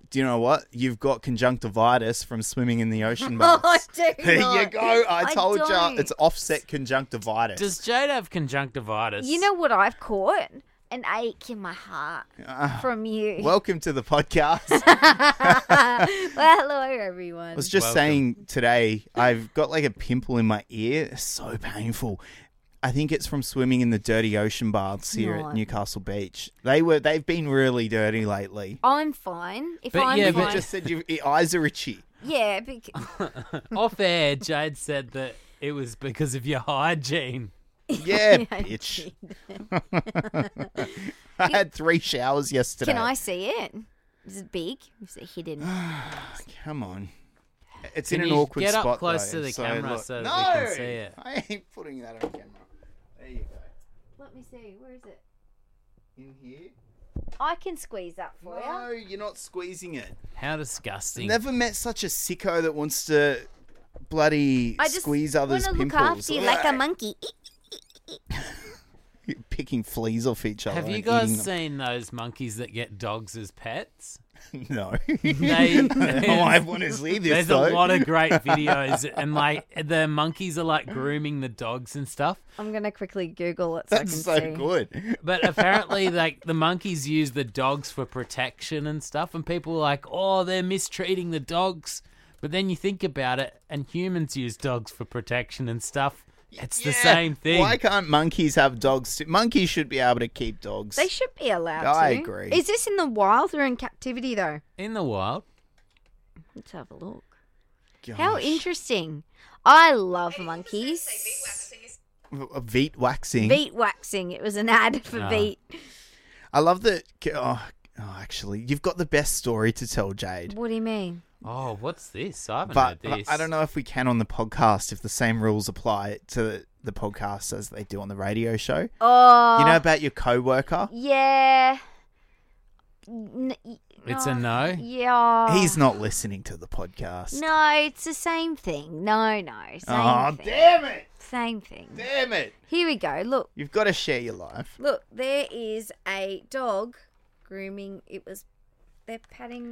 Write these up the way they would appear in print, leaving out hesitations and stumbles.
do you know what? You've got conjunctivitis from swimming in the ocean baths. I do There not. you go. I told don't. you. It's offset conjunctivitis. Does Jade have conjunctivitis? You know what I've caught? An ache in my heart from you. Welcome to the podcast. Well, hello, everyone. I was just saying today, I've got like a pimple in my ear. It's so painful. I think it's from swimming in the dirty ocean baths here at Newcastle Beach. They've been really dirty lately. I'm fine. If But I'm yeah, fine. but You just said your eyes are itchy. Yeah, Off air, Jade said that it was because of your hygiene. Yeah, bitch. I had 3 showers yesterday. can I see it? Is it big? Is it hidden? Come on. It's Can in an you awkward get spot, up close though, to the camera look. so that no! we can see it? I ain't putting that on camera. There you go. Let me see. Where is it? In here? I can squeeze that for you. No, you're not squeezing it. How disgusting. Never met such a sicko that wants to bloody I just squeeze others' wanna pimples. look after you like a monkey. You're picking fleas off each other. Have you and guys eating them. seen those monkeys that get dogs as pets? No. I want to see this, There's though. a lot of great videos, and like the monkeys are like grooming the dogs and stuff. I'm gonna quickly Google it so I can That's so see. good. But apparently, like the monkeys use the dogs for protection and stuff, and people are like, "Oh, they're mistreating the dogs." But then you think about it, and humans use dogs for protection and stuff. It's the same thing. Why can't monkeys have dogs? Monkeys should be able to keep dogs. They should be allowed to. I agree. Is this in the wild or in captivity though? In the wild. Let's have a look. Gosh. How interesting. I love monkeys. Veet waxing. Veet waxing. It was an ad for Ah. Veet. I love that. Actually, you've got the best story to tell, Jade. What do you mean? Oh, what's this? I haven't But heard this. I don't know if we can on the podcast if the same rules apply to the podcast as they do on the radio show. Oh, You know about your co-worker? yeah. It's a no? Yeah. He's not listening to the podcast. No, it's the same thing. No. Same Oh, thing. damn it! Same thing. Damn it! Here we go. Look. You've got to share your life. Look, there is a dog grooming. They're patting.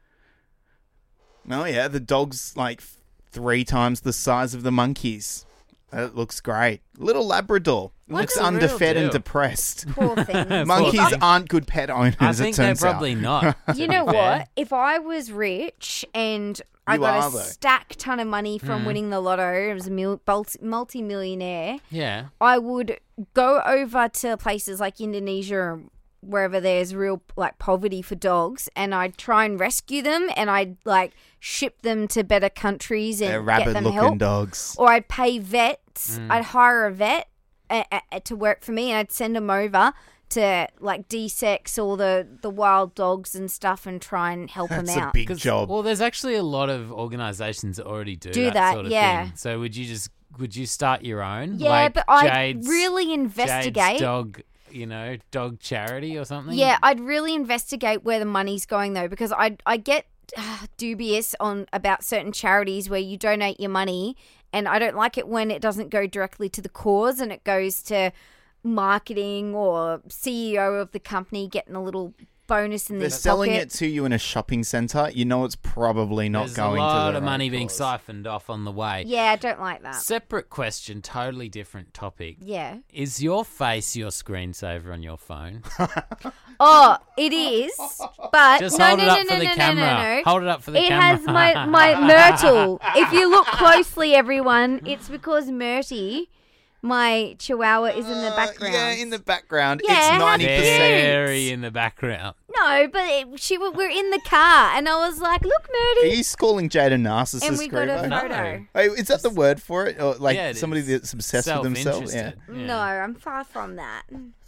Oh, yeah, the dog's like 3 times the size of the monkeys. It looks great. Little Labrador. Looks the real underfed and deal? depressed. Poor thing. Monkeys aren't good pet owners, I it think they're turns out. probably not. to You be know fair. what? If I was rich and I You got are, a though. stack ton of money from winning the lotto, I was a multi-millionaire, Yeah. I would go over to places like Indonesia or wherever there's real like poverty for dogs, and I'd try and rescue them, and I'd like ship them to better countries and They're get them rabid-looking help. dogs. Or I'd pay vets. I'd hire a vet to work for me, and I'd send them over to like de-sex all the wild dogs and stuff and try and help That's them a out. big 'Cause- job. Well, there's actually a lot of organisations that already do Do that that, sort of yeah. thing. So would you start your own? Yeah, like but I'd Jade's- really investigate. Jade's dog, dog charity or something? Yeah, I'd really investigate where the money's going though, because I get dubious about certain charities where you donate your money, and I don't like it when it doesn't go directly to the cause and it goes to marketing or CEO of the company getting a little bonus in They're their selling pocket. it to you in a shopping centre. You know it's probably not There's going a lot to the of money right being cause. siphoned off on the way. Yeah, I don't like that. Separate question, totally different topic. Yeah. Is your face your screensaver on your phone? Oh, it is, but Just no, hold no, it up no, for no, the no, camera. no, no, no. Hold it up for the It camera. has my Myrtle. If you look closely, everyone, it's because Myrtie, my Chihuahua, is in the background. Yeah, in the background. Yeah, It's how 90%. Very in the background. No, but we're in the car, and I was like, "Look, Are Myrtie," you calling Jade a narcissist, and we got a Crevo? No. photo. Hey, is that the word for it? Or like Yeah, it somebody is. that's obsessed with themselves? Yeah. Self-interested. No, I'm far from that.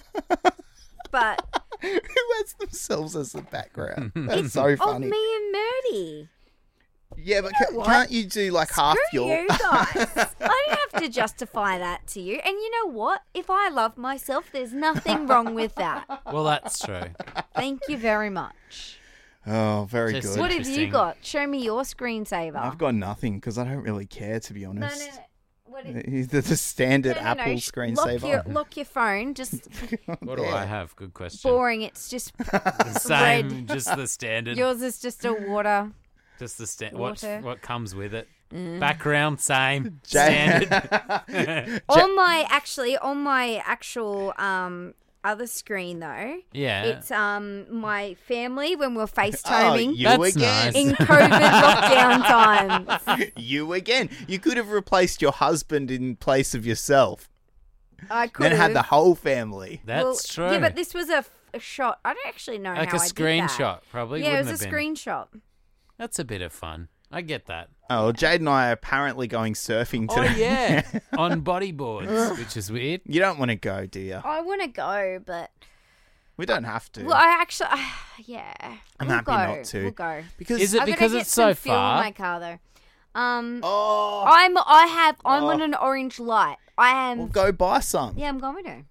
But Who has themselves as the background? That's so of funny. me and Myrtie. Yeah, but what? can't you do like half Screw your... you guys. I don't have to justify that to you. And you know what? If I love myself, there's nothing wrong with that. Well, that's true. Thank you very much. Oh, very Just good. What have you Interesting. got? Show me your screensaver. I've got nothing because I don't really care, to be no, honest. no, no. what it He's the standard No, Apple screensaver. Lock your phone. Just What do I have? Good question. boring. It's just Same, red. just the standard. Yours is just a water. Just the Water. what comes with it. Background, same. Jay- Standard. On my actual other screen though, Yeah. it's my family when we're Oh, FaceTiming you That's again. nice. in COVID lockdown times. You again. You could have replaced your husband in place of yourself. I could Then had have. the whole family. That's true. Yeah, but this was a shot. I don't actually know like how a I did screenshot, that. probably. Yeah, it wouldn't was a have been. screenshot. That's a bit of fun. I get that. Oh, well, Jade and I are apparently going surfing today. Oh yeah, on bodyboards, which is weird. You don't want to go, do you? I want to go, but We don't have to. well, I actually, yeah. I'm we'll happy go. not to. We'll go. because Is it I'm gonna because get it's some so fuel in far? my car though. oh, I'm on an orange light. I am. well, go buy some. Yeah, I'm going to.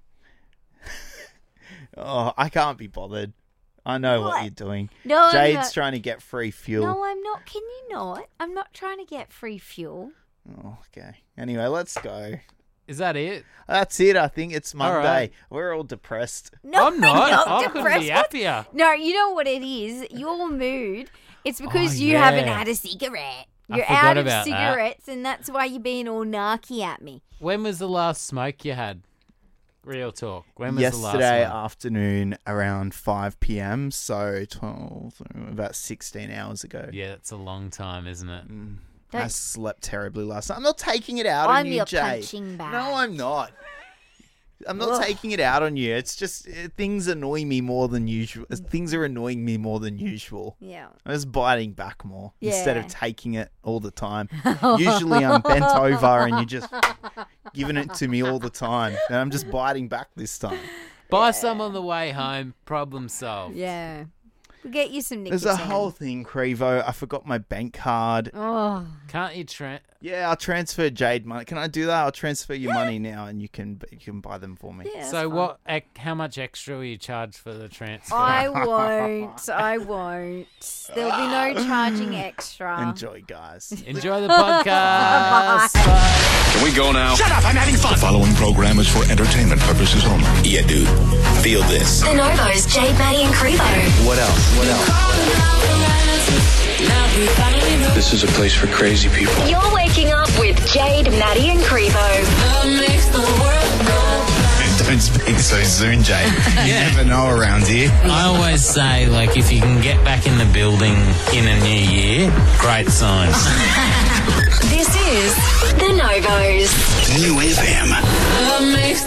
Oh, I can't be bothered. I know what What? you're doing. No, I'm Jade's not. trying to get free fuel. No, I'm not. Can you not? I'm not trying to get free fuel. Oh, okay. Anyway, let's go. Is that it? That's it. I think it's Monday. right. We're all depressed. No, I'm not. I couldn't depressed. be What? happier. No, you know what it is? Your mood. It's because you yeah. haven't had a cigarette. I You're forgot out of about that. cigarettes, and that's why you're being all narky at me. When was the last smoke you had? Real talk. When was Yesterday the last one? afternoon around 5 p.m, so 12, about 16 hours ago. Yeah, it's a long time, isn't it? I Don't- slept terribly last night. I'm not taking it out I'm on you, your Jade. punching bag. No, I'm not. I'm not Ugh. taking it out on you. It's just things annoy me more than usual. Things are annoying me more than usual. Yeah. I'm just biting back more instead of Yeah. taking it all the time. Usually I'm bent over and you're just giving it to me all the time. And I'm just biting back this time. Buy some on the way home. Problem solved. Yeah. We'll get you some There's nicotine. a whole thing, Crevo. I forgot my bank card. Oh. Can't you Yeah, I'll transfer Jade money. Can I do that? I'll transfer your money now and you can buy them for me. Yeah, that's So fine. how much extra will you charge for the transfer? I won't. I won't. There'll be no charging extra. Enjoy, guys. Enjoy the podcast. Bye. Can we go now? Shut up, I'm having fun. The following program is for entertainment purposes only. Yeah, dude. Feel this. The Novos, Jade, Maddie and Crevo. What else? What else? This is a place for crazy people. You're waking up with Jade, Maddie and Crevo. Don't speak so soon, Jade. You never know around here. I always say, like, if you can get back in the building in a new year, great sign. This is The Novos. New FM.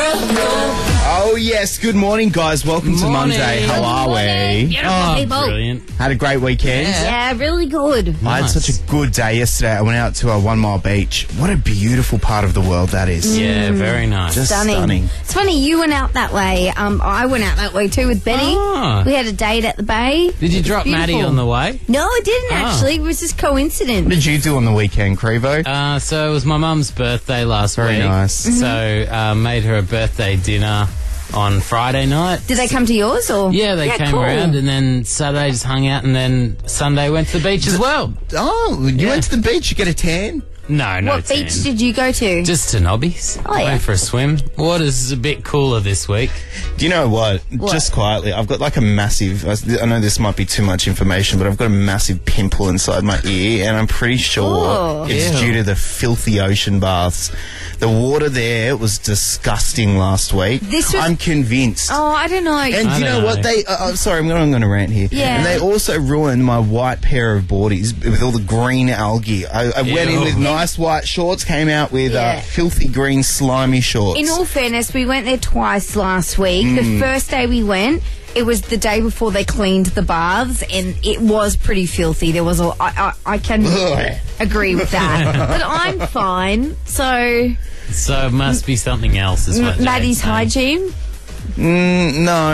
Oh, yes. Good morning, guys. Welcome to Morning. Monday. How are we? Oh, brilliant. Had a great weekend. Yeah, really good. I had Nice. such a good day yesterday. I went out to 1 Mile Beach. What a beautiful part of the world that is. Yeah, very nice. Just Stunning. stunning. It's funny you went out that way. I went out that way too with Benny. Ah. We had a date at the bay. Did you It was drop Maddie beautiful. on the way? No, I didn't Ah. actually. It was just coincidence. What did you do on the weekend, Crevo? So it was my mum's birthday last Very week. nice. So made her a birthday dinner on Friday night. Did they come to yours or? Yeah, they came cool. around, and then Saturday just hung out, and then Sunday went to the beach as well. Oh, you Yeah. went to the beach. You get a tan? No, no What beach tan. did you go to? Just to Nobby's. Oh, yeah. Went for a swim. Water's a bit cooler this week. Do you know what? Just quietly, I've got like a massive, I know this might be too much information, but I've got a massive pimple inside my ear, and I'm pretty sure Oh. it's Ew. due to the filthy ocean baths. The water there was disgusting last week. This was- I'm convinced. Oh, I don't know. And I do you know don't what know. they? I'm sorry, I'm going to rant here. Yeah. And they also ruined my white pair of boardies with all the green algae. I went in Ew. with nice white shorts, came out with Yeah. filthy green slimy shorts. In all fairness, we went there twice last week. Mm. The first day we went, it was the day before they cleaned the baths, and it was pretty filthy. There was a, I can Ugh. agree with that, but I'm fine. So So it must be something else, is what Maddie's Jade's saying. hygiene. No,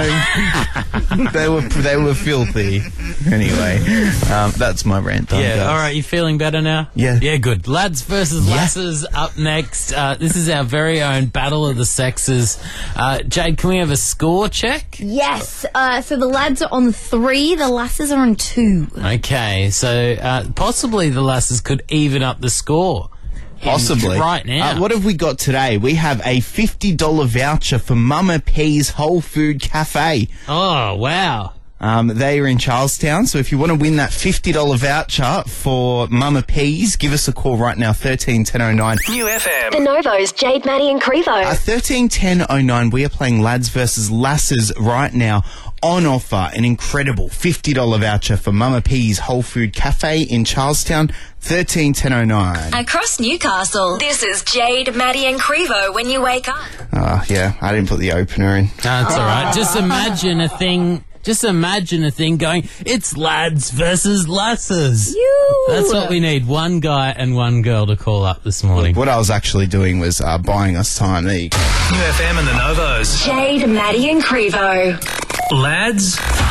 they were filthy. Anyway, that's my rant. Done, Yeah, guys. all right, you feeling better now? Yeah. Yeah, good. Lads versus lasses up next. This is our very own Battle of the Sexes. Jade, can we have a score check? Yes. So the lads are on 3, the lasses are on 2. Okay, so possibly the lasses could even up the score. Possibly. Right now. What have we got today? We have a $50 voucher for Mama P's Whole Food Cafe. Oh, wow. They are in Charlestown, so if you want to win that $50 voucher for Mama P's, give us a call right now, 13 1009. New FM. The Novos, Jade, Maddie and Crevo. 13 1009, we are playing Lads versus Lasses right now. On offer, an incredible $50 voucher for Mama P's Whole Food Cafe in Charlestown, 13 1009. Across Newcastle, this is Jade, Maddie and Crevo when you wake up. Yeah, I didn't put the opener in. That's all right. Just imagine a thing going, it's Lads versus Lasses. That's what we need. One guy and one girl to call up this morning. What I was actually doing was buying us time. There you go. New FM and the Novos. Jade, Maddie and Crevo. Lads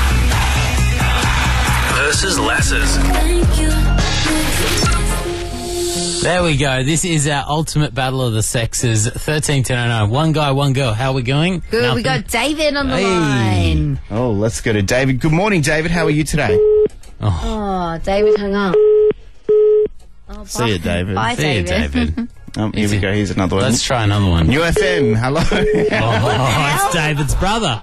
versus Lasses. There we go. This is our ultimate battle of the sexes. 13 1009. One guy, one girl. How are we going? Good. Nothing? We got David on the Hey. line. Oh, let's go to David. Good morning, David. How are you today? Oh, David hung up. Oh, See you, David. Bye, See you, David. Here we go. Here's another one. Let's try another one. New FM. Hello. Oh, it's David's brother.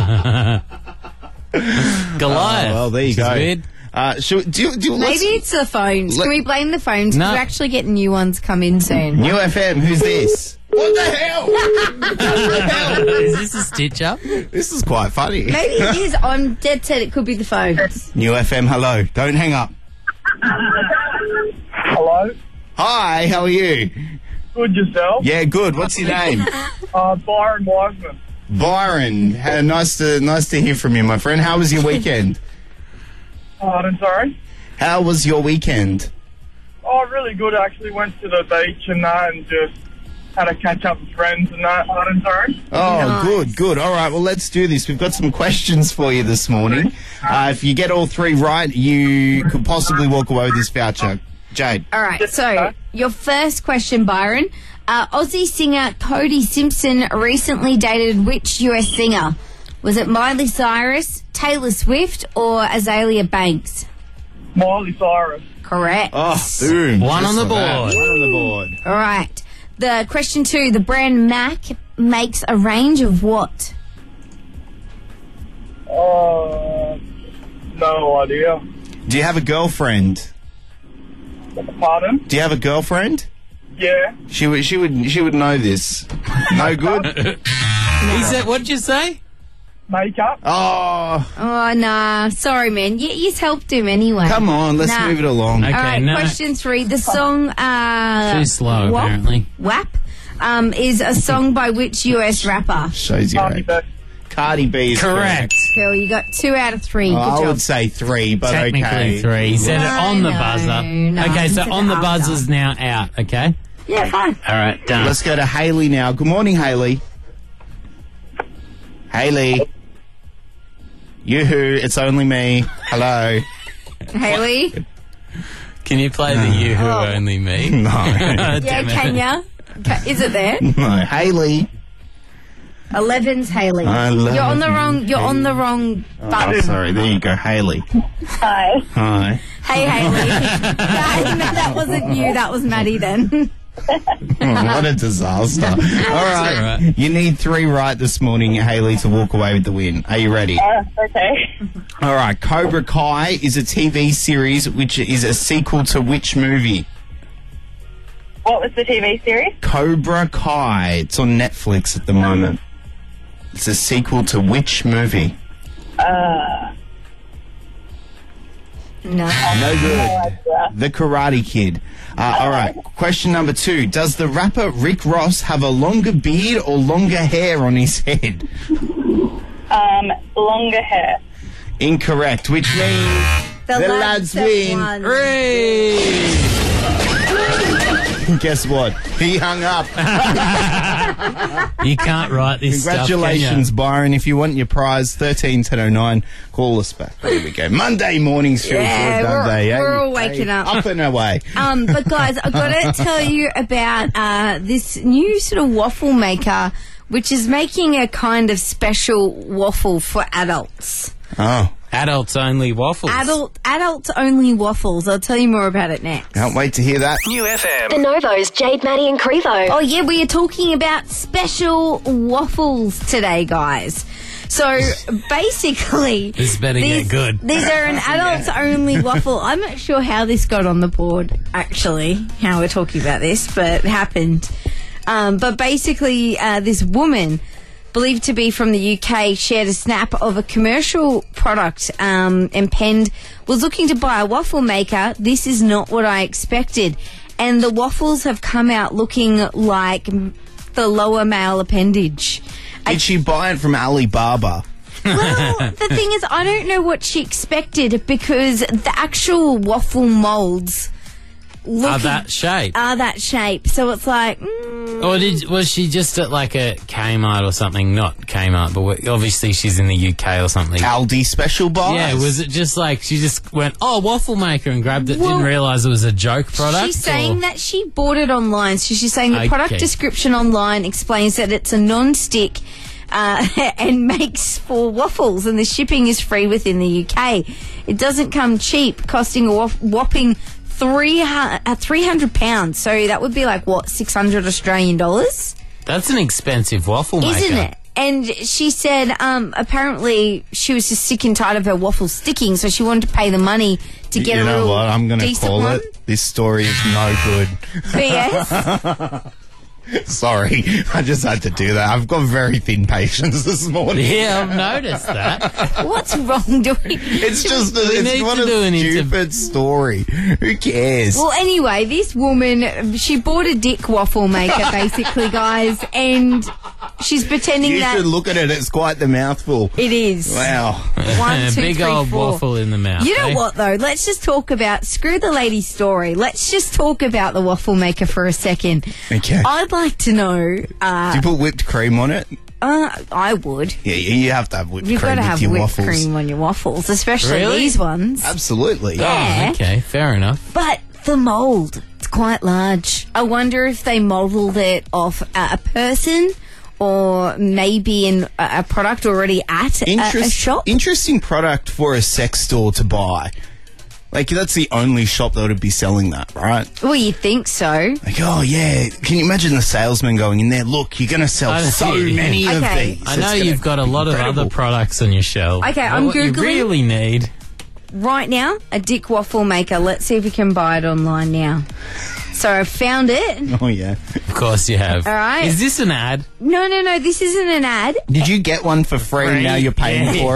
Goliath. well, there you Which go. is weird. Do you Maybe it's the phones. Can we blame the phones? No. We're actually getting new ones come in soon. New FM. Who's this? What the hell? Is this a stitch up? This is quite funny. Maybe it is. I'm dead set it could be the phones. New FM. Hello. Don't hang up. Hello. Hi. How are you? Good yourself. Yeah, good. What's your name? Byron Wiseman. Byron. Nice to hear from you, my friend. How was your weekend? Pardon, sorry. How was your weekend? Oh, really good. I actually went to the beach and that and just had a catch up with friends and that. Pardon, sorry. Oh, Nice. good. All right, well, let's do this. We've got some questions for you this morning. If you get all three right, you could possibly walk away with this voucher. Jade. All right. So your first question, Byron. Aussie singer Cody Simpson recently dated which US singer? Was it Miley Cyrus, Taylor Swift, or Azalea Banks? Miley Cyrus. Correct. Oh, boom. One Just on the like that. board. One on the board. All right. The question 2. The brand Mac makes a range of what? No idea. Do you have a girlfriend? Pardon? Do you have a girlfriend? Yeah. She would know this. No good? He said, what'd you say? Makeup. Oh, Oh, nah. Sorry, man. You helped him anyway. come on. Let's Nah. move it along. Okay. All right, no. question 3. The song Too slow, WAP, apparently. WAP is a song by which US rapper? Shows you. Cardi B. Cardi B is Correct. Cool, you got 2 out of 3. Oh, Good I job. would say 3, but Technically okay. 3. He said it on the No, buzzer. no, okay, he so said on the it buzzer's now out, okay? Yeah, fine. All right, done. Let's go to Haley now. Good morning, Haley. Haley. Yoo-hoo, it's only me. Hello. Haley? Can you play the You Who Only Me? No. Yeah, Damn it. can ya? Is it there? No. Haley. 11's Haley. 11. You're on the wrong Oh, button. sorry. There you go, Haley. Hi. Hi. Hey, Haley. No, that wasn't you. That was Maddie then. Oh, what a disaster. All right. all right. You need 3 right this morning, Haley, to walk away with the win. Are you ready? Okay. All right. Cobra Kai is a TV series which is a sequel to which movie? What was the TV series? Cobra Kai. It's on Netflix at the moment. It's a sequel to which movie? No. No good. The Karate Kid. All right. Question number 2. Does the rapper Rick Ross have a longer beard or longer hair on his head? Longer hair. Incorrect, which means the lads have win. won. Guess what? He hung up. You can't write this Congratulations, stuff, Byron. If you want your prize, 13 1009, call us back. There we go. Monday mornings feel Yeah, good, don't they? we're eh? all waking up. Up and away. But guys, I've got to tell you about this new sort of waffle maker, which is making a kind of special waffle for adults. Oh, Adults only waffles. Adults only waffles. I'll tell you more about it next. Can't wait to hear that. New FM. The Novos, Jade, Maddie and Crevo. Oh yeah, we are talking about special waffles today, guys. So basically, This better get good. These are an adults only waffle. I'm not sure how this got on the board, actually, how we're talking about this, but it happened. But basically, this woman, believed to be from the UK, shared a snap of a commercial product and penned, was looking to buy a waffle maker. This is not what I expected. And the waffles have come out looking like the lower male appendage. Did she buy it from Alibaba? Well, the thing is, I don't know what she expected because the actual waffle molds Are that shape. So it's like, Or was she just at like a Kmart or something? Not Kmart, but obviously she's in the UK or something. Aldi special buys? Yeah, was it just like she just went, waffle maker and grabbed it, didn't realise it was a joke product? she's saying that she bought it online. So she's saying the product description online explains that it's a non-stick and makes for waffles, and the shipping is free within the UK. It doesn't come cheap, costing a whopping £300. So that would be like, what, 600 Australian dollars? That's an expensive waffle maker. Isn't it? And she said apparently she was just sick and tired of her waffles sticking, so she wanted to pay the money to get a little You know what? I'm going to decent call one. it. This story is no good. BS. Sorry, I just had to do that. I've got very thin patience this morning. Yeah, I've noticed that. What's wrong doing? It's just need it's not to do an a stupid story. Who cares? Well, anyway, this woman, she bought a dick waffle maker, basically, guys, and she's pretending you that should look at it. It's quite the mouthful. it is. Wow. 1, 2, Big 3, old 4. waffle in the mouth. You know eh? what, though? Let's just talk about, screw the lady's story. Let's just talk about the waffle maker for a second. Okay. I'd like to know, Do you put whipped cream on it? I would. Yeah, you have to have whipped You've cream got to with have your whipped waffles. cream on your waffles, especially Really? these ones. Absolutely. Yeah. Oh, okay, fair enough. But the mould, it's quite large. I wonder if they modelled it off a person or maybe a product already at a shop. Interesting product for a sex store to buy. Like, that's the only shop that would be selling that, right? Well, you think so. Like, oh, yeah. Can you imagine the salesman going in there? Look, you're going to sell so many of Okay. these. I know It's you've got a lot of incredible. other products on your shelf. Okay, But I'm what you Googling. really need. Right now, a dick waffle maker. Let's see if we can buy it online now. So I found it. Oh, yeah. Of course you have. All right. Is this an ad? No, this isn't an ad. Did you get one for free and now you're paying for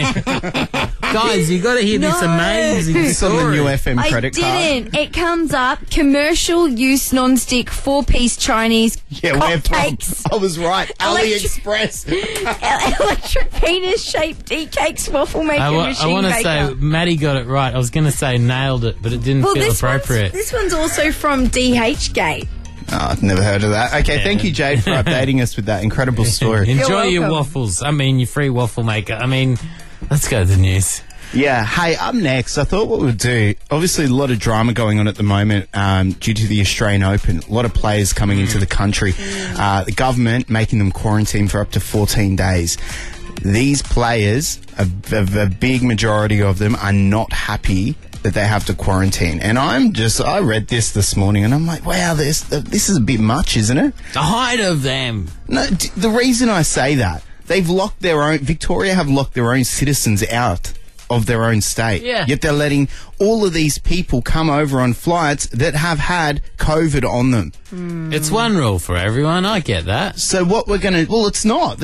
it? Guys, you got to hear this No. amazing It's on the story. new FM I credit card. didn't. It comes up, commercial use non-stick 4-piece Chinese Yeah, where from? cupcakes. I was right. Electric- AliExpress. Electric penis-shaped tea cakes waffle maker I machine want to maker. say Maddie got it right. I was going to say nailed it, but it didn't feel appropriate. This one's also from DHgate. Oh, I've never heard of that. Okay, thank you, Jade, for updating us with that incredible story. Enjoy your welcome. waffles. I mean, your free waffle maker. I mean, let's go to the news. Yeah, hey, up next, I thought what we'd do, obviously a lot of drama going on at the moment due to the Australian Open. A lot of players coming into the country. The government making them quarantine for up to 14 days. These players, a big majority of them, are not happy that they have to quarantine. And I read this morning and I'm like, wow, this is a bit much, isn't it? The height of them. No, the reason I say that, Victoria have locked their own citizens out of their own state. Yeah. Yet they're letting all of these people come over on flights that have had COVID on them. It's one rule for everyone. I get that. So what we're going to... Well, it's not.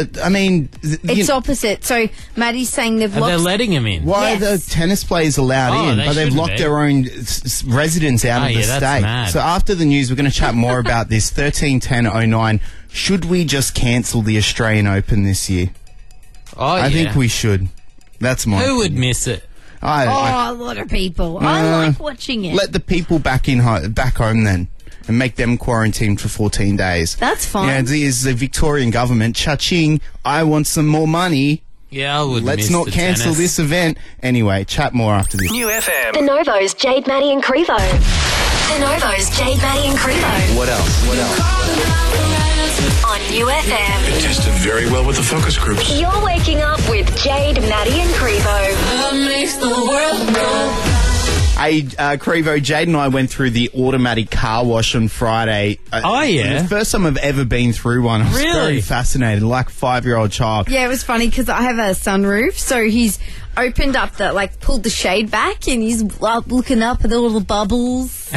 It's opposite. So Maddie's saying they've And they're locked... letting them in. Why Yes. are the tennis players allowed Oh, in, they but they've shouldn't locked be. their own residents out Oh, of the yeah, that's state? mad. So after the news, we're going to chat more about this. 131009. Should we just cancel the Australian Open this year? I think we should. That's my Who would opinion. miss it? a lot of people. I like watching it. Let the people back home then, and make them quarantine for 14 days. That's fine. Yeah, there's the Victorian government. Cha-ching, I want some more money. Yeah, I would Let's miss not the cancel tennis. this event. Anyway, chat more after this. New FM. The Novos, Jade, Maddie and Crevo. The Novos, Jade, Maddie and Crevo. What else? on UFM. It tested very well with the focus groups. You're waking up with Jade, Maddie, and Crevo. Hey, Crevo, Jade and I went through the automatic car wash on Friday. Oh, yeah? The first time I've ever been through one. I was Really? very fascinated, like a 5-year-old child. Yeah, it was funny because I have a sunroof, so he's opened up pulled the shade back, and he's looking up at all the bubbles.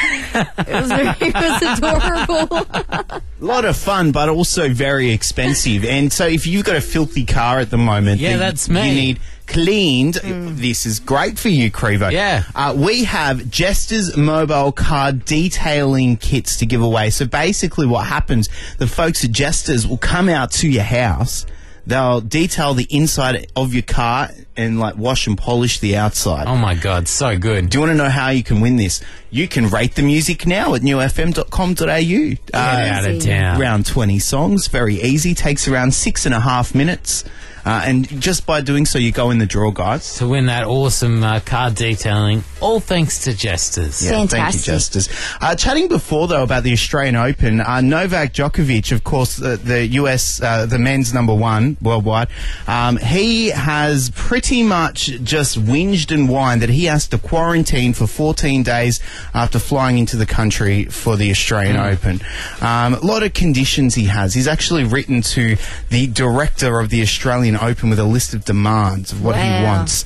it was adorable. A lot of fun, but also very expensive. And so if you've got a filthy car at the moment, Yeah, that that's me. you need cleaned, this is great for you, Crevo. Yeah. We have Jester's mobile car detailing kits to give away. So basically what happens, the folks at Jester's will come out to your house, they'll detail the inside of your car and wash and polish the outside. Oh my God, so good. Do you want to know how you can win this? You can rate the music now at newfm.com.au. Get out of town. Around 20 songs, very easy, takes around 6.5 minutes. And just by doing so, you go in the draw, guys. To win that awesome car detailing, all thanks to Jesters. Yeah, thank you, Fantastic. Jesters. Chatting before, though, about the Australian Open, Novak Djokovic, of course, the US, the men's number one worldwide, he has pretty much just whinged and whined that he has to quarantine for 14 days after flying into the country for the Australian Open. A lot of conditions he has. He's actually written to the director of the Australian Open with a list of demands of what he Wow. wants.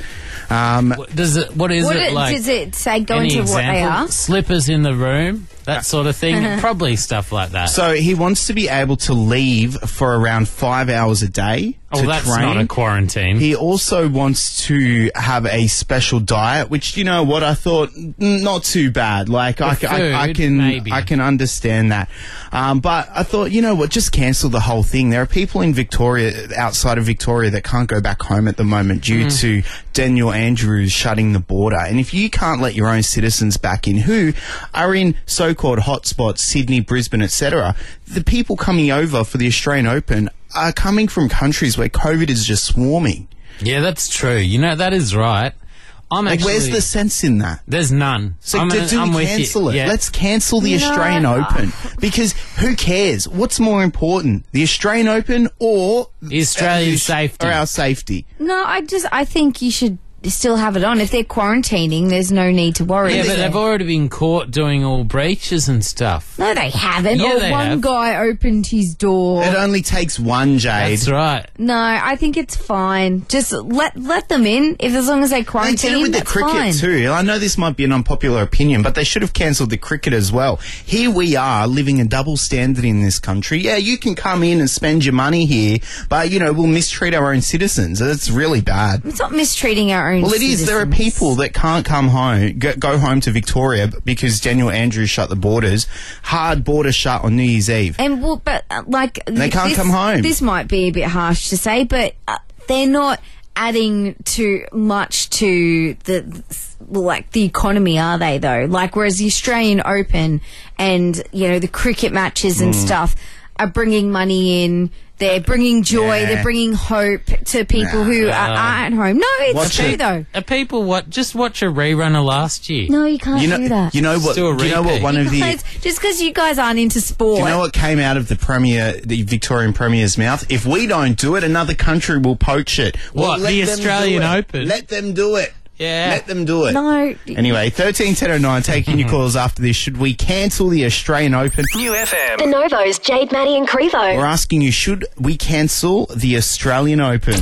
What is it like? Does it say go Any into what they example? are? Slippers in the room, that sort of thing. Probably stuff like that. So he wants to be able to leave for around 5 hours a day to that's train. not a quarantine. He also wants to have a special diet, which, you know what, I thought not too bad. I can maybe. I can understand that. But I thought, you know what, just cancel the whole thing. There are people in Victoria, outside of Victoria, that can't go back home at the moment due to Daniel Andrews shutting the border. And if you can't let your own citizens back in, who are in so-called hotspots, Sydney, Brisbane, etc., the people coming over for the Australian Open are coming from countries where COVID is just swarming. Yeah, that's true. You know, that is right. Where's the sense in that? There's none. So I'm do with we you. cancel it? Yeah. Let's cancel the Australian Open. Because who cares? What's more important? The Australian Open or The Australian safety. Or our safety? No, I think you should still have it on. If they're quarantining, there's no need to worry. Yeah, is but there? they've already been caught doing all breaches and stuff. No, they haven't. Yeah, Or they one have. guy opened his door. It only takes one, Jade. That's right. No, I think it's fine. Just let them in. If as long as they They quarantine, did it with the that's cricket fine. too. I know this might be an unpopular opinion, but they should have cancelled the cricket as well. Here we are living a double standard in this country. Yeah, you can come in and spend your money here, but we'll mistreat our own citizens. It's really bad. It's not mistreating our own. Well, it is. There are people that can't come home, go home to Victoria because Daniel Andrews shut the borders. Hard border shut on New Year's Eve. And They can't come home. This might be a bit harsh to say, but they're not adding too much to the economy, are they? Though, whereas the Australian Open and the cricket matches and stuff are bringing money in. They're bringing joy. Yeah. They're bringing hope to people who are at home. No, it's Watch true it. though. Are people just watch a rerun of last year? No, you can't do that. You know what? Do a You know what? repeat. One of the. Guys, just because you guys aren't into sport. Do you know what came out of the Victorian Premier's mouth? If we don't do it, another country will poach it. What, let the them do Australian it. Open? Let them do it. Yeah. Let them do it. No. Anyway, 131009, taking your calls after this. Should we cancel the Australian Open? New FM. The Novos, Jade, Maddie, and Crevo. We're asking you, should we cancel the Australian Open?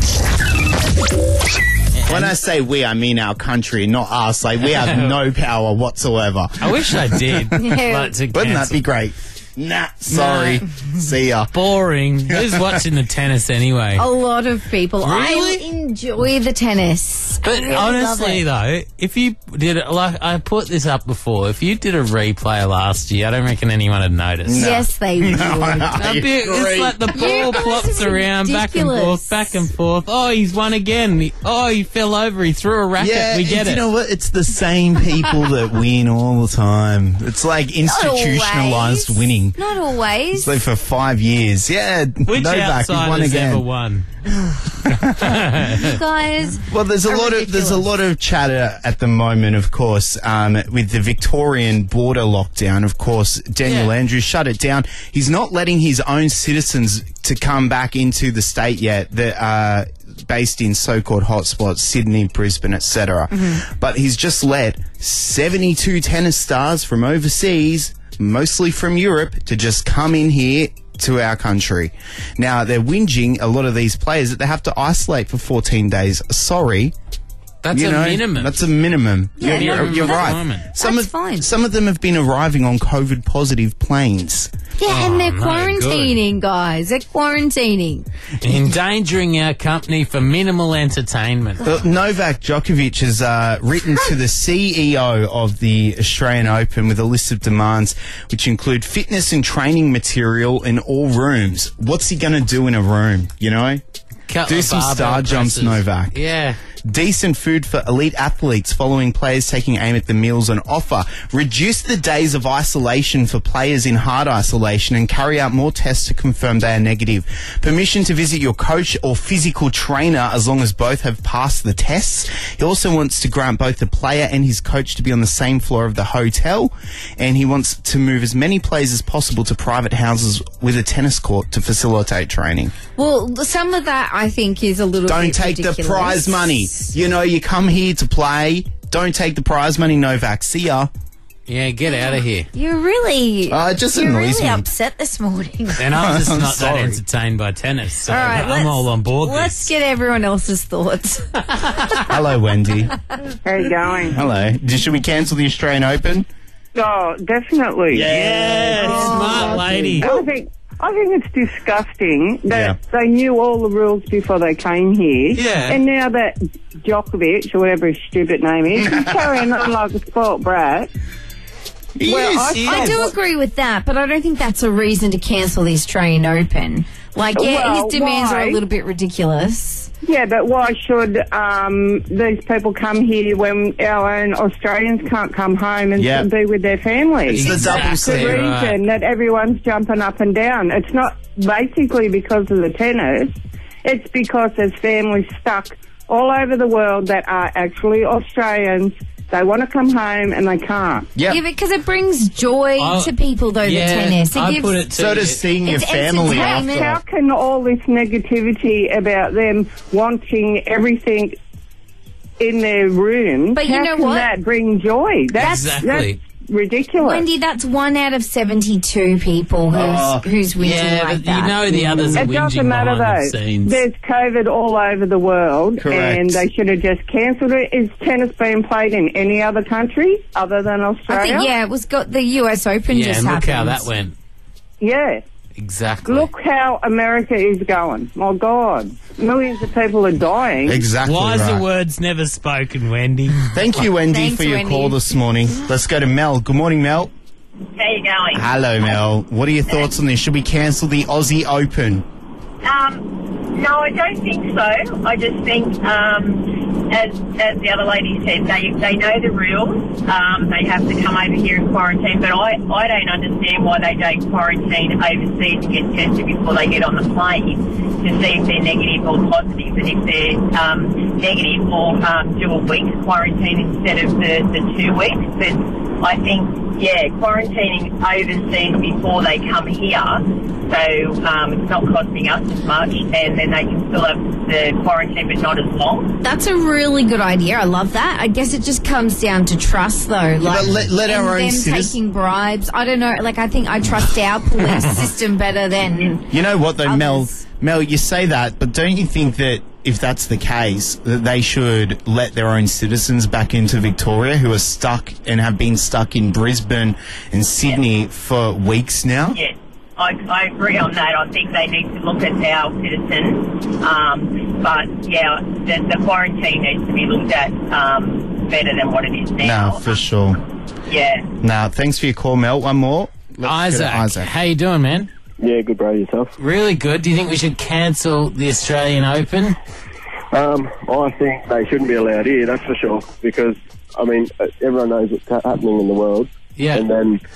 When I say we, I mean our country, not us. We have no power whatsoever. I wish I did. Like to Wouldn't that cancel. be great? Nah, sorry. See ya. Boring. Who's watching the tennis anyway? A lot of people. Really? I enjoy the tennis. But I really honestly, love though, if you did it, I put this up before, if you did a replay last year, I don't reckon anyone would notice. it. Yes, they would. It's like the ball guys plops are around, back and ridiculous. forth, back and forth. Oh, he's won again. He fell over. He threw a racket. Yeah, we get you it. know what? It's the same people that win all the time. It's like institutionalized winning. winning. Not always. So for 5 years. Yeah, Which Novak, he won outsider's again. ever won? You guys. Well, there's a lot of chatter at the moment, of course, with the Victorian border lockdown. Of course, Daniel Andrews shut it down. He's not letting his own citizens to come back into the state yet that are based in so-called hotspots, Sydney, Brisbane, etc. But he's just let 72 tennis stars from overseas, mostly from Europe, to just come in here to our country. Now, they're whinging, a lot of these players, that they have to isolate for 14 days. Sorry. That's a minimum. That's a minimum. Yeah, you're right. That's fine. Some of them have been arriving on COVID positive planes. Yeah, and they're no, quarantining, guys. They're quarantining. Endangering our company for minimal entertainment. Novak Djokovic has written to the CEO of the Australian Open with a list of demands which include fitness and training material in all rooms. What's he going to do in a room, you know? Do some star jumps, Novak. Yeah. Decent food for elite athletes following players taking aim at the meals on offer. Reduce the days of isolation for players in hard isolation and carry out more tests to confirm they are negative. Permission to visit your coach or physical trainer as long as both have passed the tests. He also wants to grant both the player and his coach to be on the same floor of the hotel. And he wants to move as many players as possible to private houses with a tennis court to facilitate training. Well, some of that I think is a little Don't bit take ridiculous. the prize money. You know, you come here to play. Don't take the prize money, Novak. See ya. Yeah, get out of here. You're really, It just you're annoys really me. upset this morning. And I'm just not that sorry. entertained by tennis, so All right, I'm all on board Let's this. get everyone else's thoughts. Hello, Wendy. How you going? Hello. Should we cancel the Australian Open? Oh, definitely. Yeah, smart lady. I think it's disgusting that they knew all the rules before they came here. Yeah. And now that Djokovic, or whatever his stupid name is, he's carrying on like a spoilt brat. I do agree with that, but I don't think that's a reason to cancel the Australian Open. Like, his demands are a little bit ridiculous. Yeah, but why should these people come here when our own Australians can't come home and be with their families? It's the double That's the reason that everyone's jumping up and down. It's not basically because of the tennis. It's because there's families stuck all over the world that are actually Australians. They want to come home and they can't. Yeah, because it brings joy to people, though, the tennis. So does seeing your family after. How can all this negativity about them wanting everything in their room, But you know how can what? that bring joy? That's ridiculous. Wendy, that's 1 out of 72 people who's whinging like that. You know the others are It whinging doesn't matter behind the though. scenes. There's COVID all over the world, Correct. and they should have just cancelled it. Is tennis being played in any other country other than Australia? I think, it was got the US Open Yeah, just and look happened. how that went. Yeah. Exactly. Look how America is going. My God. Millions of people are dying. Exactly Wiser right. words never spoken, Wendy. Thank you, Wendy, Thanks, for your Wendy. call this morning. Let's go to Mel. Good morning, Mel. How you going? Hello, Mel. What are your thoughts on this? Should we cancel the Aussie Open? No, I don't think so. I just think, as the other lady said, they know the rules. They have to come over here and quarantine, but I don't understand why they don't quarantine overseas and get tested before they get on the plane to see if they're negative or positive, and if they're negative, or do a week's quarantine instead of the 2 weeks. But I think, quarantining overseas before they come here, so it's not costing us as much, and then they can still have the quarantine but not as long. That's a really good idea. I love that. I guess it just comes down to trust, though. Like, but let our own them citizens... taking bribes. I don't know. Like, I think I trust our police system better than... You know what, though, others. Mel, you say that, but don't you think that if that's the case, that they should let their own citizens back into Victoria who are stuck and have been stuck in Brisbane and Sydney for weeks now? Yes, I agree on that. I think they need to look at our citizens. But, the quarantine needs to be looked at better than what it is now. No, for sure. Yeah. No, thanks for your call, Mel. One more. Let's go to Isaac, how you doing, man? Yeah, good, bro. Yourself? Really good. Do you think we should cancel the Australian Open? I think they shouldn't be allowed here, that's for sure, because, I mean, everyone knows what's happening in the world. Yeah. And then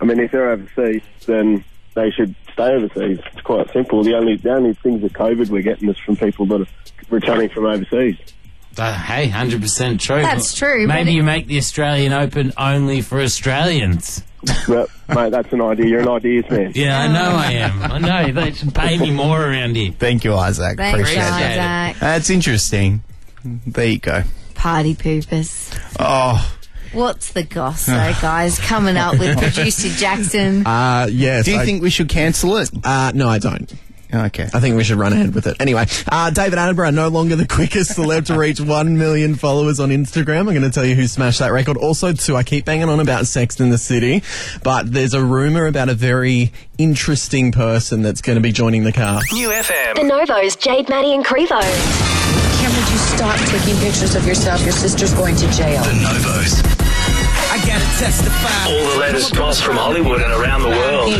I mean, if they're overseas, then they should stay overseas. It's quite simple. The only things with COVID we're getting is from people that are returning from overseas. Hey, 100% true. That's true. Maybe you make the Australian Open only for Australians. Well, mate, that's an idea. You're an ideas man. Yeah, I know I am. I know. They should pay me more around here. Thank you, Isaac. Thanks, Appreciate it. Isaac. That's interesting. There you go. Party poopers. Oh. What's the goss, though, guys? Coming up with producer Jackson. Yes. Do you think we should cancel it? No, I don't. Okay. I think we should run ahead with it. Anyway, David Attenborough, no longer the quickest celeb to reach 1 million followers on Instagram. I'm going to tell you who smashed that record. Also, too, I keep banging on about Sex in the City, but there's a rumour about a very interesting person that's going to be joining the cast. New FM. The Novos, Jade, Maddie and Crevo. Cameron, would you stop taking pictures of yourself? Your sister's going to jail. The Novos. I gotta testify. All the latest goss from Hollywood and around the world.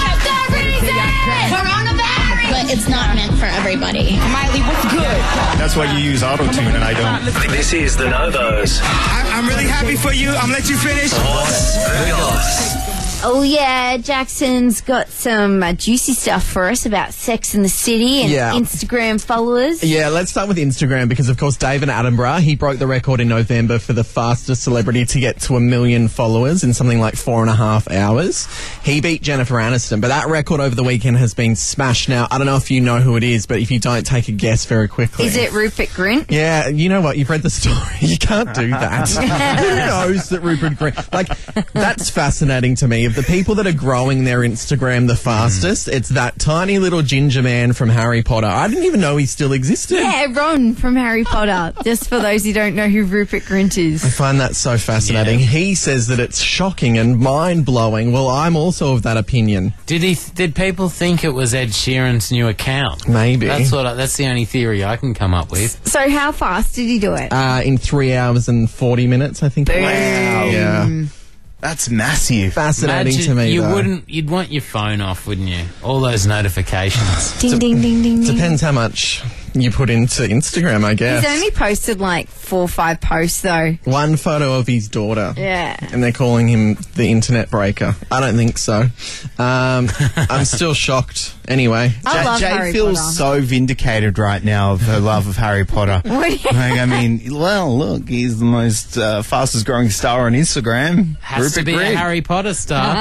But it's not meant for everybody. Miley, what's good? That's why you use auto-tune and I don't. This is the Novos. I'm really happy for you. I'm gonna let you finish. Oh, yeah, Jackson's got some juicy stuff for us about Sex in the City and Instagram followers. Yeah, let's start with Instagram because, of course, David Attenborough, he broke the record in November for the fastest celebrity to get to 1 million followers in something like 4.5 hours. He beat Jennifer Aniston, but that record over the weekend has been smashed. Now, I don't know if you know who it is, but if you don't, take a guess very quickly. Is it Rupert Grint? Yeah, you know what? You've read the story. You can't do that. Who knows that Rupert Grint... Like, that's fascinating to me. Of the people that are growing their Instagram the fastest, it's that tiny little ginger man from Harry Potter. I didn't even know he still existed. Yeah, Ron from Harry Potter. Just for those who don't know who Rupert Grint is. I find that so fascinating. Yeah. He says that it's shocking and mind-blowing. Well, I'm also of that opinion. Did people think it was Ed Sheeran's new account? Maybe. That's the only theory I can come up with. So how fast did he do it? In 3 hours and 40 minutes, I think. Boom. Wow. Yeah. That's massive. Fascinating to me. You'd want your phone off, wouldn't you? All those notifications. Ding, ding, ding, ding, ding. Depends how much you put into Instagram, I guess. He's only posted like 4 or 5 posts, though. One photo of his daughter. Yeah. And they're calling him the internet breaker. I don't think so. I'm still shocked. Anyway. Jade feels so vindicated right now of her love of Harry Potter. I mean, well, look, he's the most fastest growing star on Instagram. Has to be a Harry Potter star.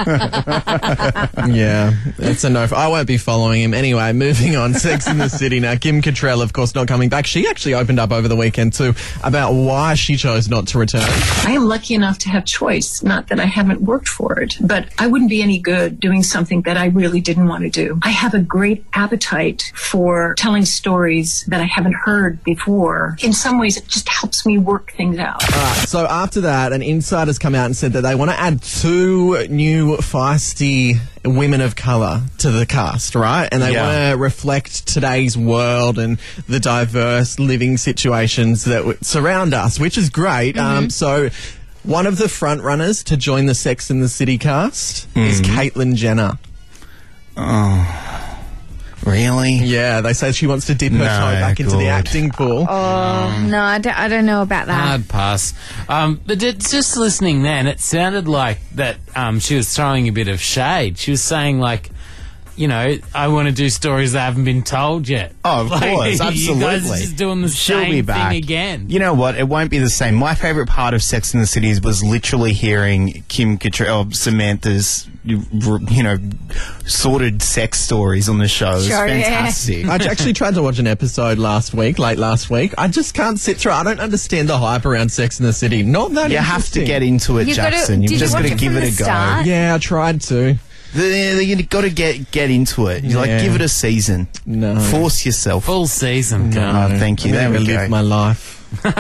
Yeah, it's a no. I won't be following him. Anyway, moving on. Sex in the City now. Kim Cattrall, of course, not coming back. She actually opened up over the weekend too about why she chose not to return. I am lucky enough to have choice. Not that I haven't worked for it, but I wouldn't be any good doing something that I really didn't want to do. I have a great appetite for telling stories that I haven't heard before. In some ways, it just helps me work things out. All right, so after that, an insider's come out and said that they want to add 2 new feisty women of colour to the cast, right? And they want to reflect today's world and the diverse living situations that surround us, which is great. So one of the front runners to join the Sex and the City cast is Caitlyn Jenner. Oh. Really? Yeah, they say she wants to dip her toe back into the acting pool. Oh, no, I don't know about that. Hard pass. But just listening then, it sounded like that she was throwing a bit of shade. She was saying, like, you know, I want to do stories that haven't been told yet. Oh, of course, absolutely. You guys are just doing the same thing again. You know what? It won't be the same. My favourite part of Sex and the City was literally hearing Kim Cattrall, Samantha's, you know, sorted sex stories on the show. It was fantastic. I actually tried to watch an episode late last week. I just can't sit through it. I don't understand the hype around Sex and the City. Not that You have to get into it, Jackson. You've just got to give it a go. Yeah, I tried to. You've got to get into it. You give it a season. No. Force yourself. Full season. No, thank you. There we go. Live my life.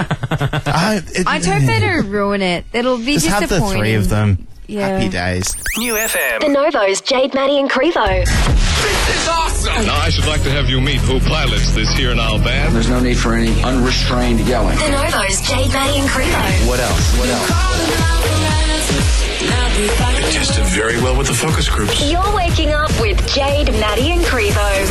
I hope they don't ruin it. It'll be just disappointing. have the 3 of them. Yeah. Happy days. New FM. The Novos, Jade, Maddie and Crevo. This is awesome! Now, I should like to have you meet who pilots this here now band. There's no need for any unrestrained yelling. The Novos, Jade, Maddie and Crevo. What else? It tested very well with the focus groups. You're waking up with Jade, Maddie and Crevo.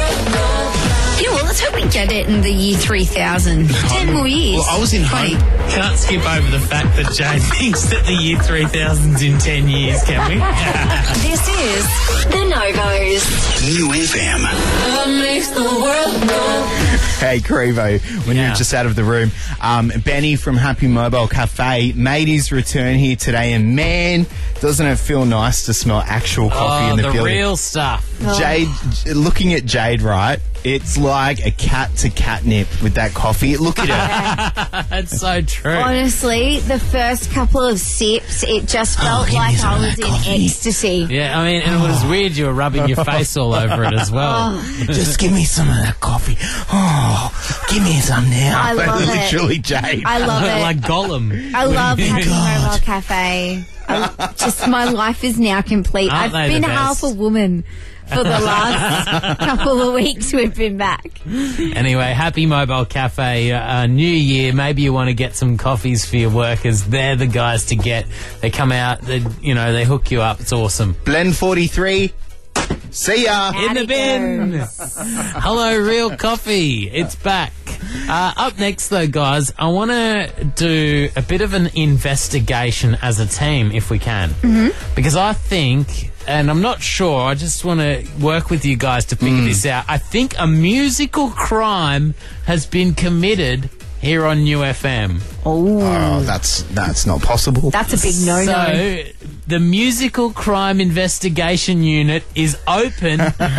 Yeah, well, let's hope we get it in the year 3000. 10 more years. Well, I was in can't skip over the fact that Jade thinks that the year 3000's in 10 years, can we? This is The Novos. New FM. Makes the world go. Hey, Crevo, when you're just out of the room, Benny from Happy Mobile Cafe made his return here today, and man, doesn't it feel nice to smell actual coffee in the building? Real stuff. Jade, looking at Jade, right? It's like a cat to catnip with that coffee. Look at her. That's so true. Honestly, the first couple of sips, it just felt like I was in ecstasy. Yeah, I mean, and it was weird you were rubbing your face all over it as well. Just give me some of that coffee. Oh, give me some now. I love it. Literally, Jade. I love it. Like Gollum. I love Happy Mobile Cafe. Just my life is now complete. Aren't I've they been the half a best? woman for the last couple of weeks we've been back. Anyway, Happy Mobile Cafe, new year. Maybe you want to get some coffees for your workers. They're the guys to get. They come out, they hook you up. It's awesome. Blend 43. See ya. In the bin. Hello, Real Coffee. It's back. Up next, though, guys, I want to do a bit of an investigation as a team, if we can. Because I think, and I'm not sure, I just want to work with you guys to figure this out. I think a musical crime has been committed here on New FM. Oh, that's not possible. That's a big no-no. So, the Musical Crime Investigation Unit is open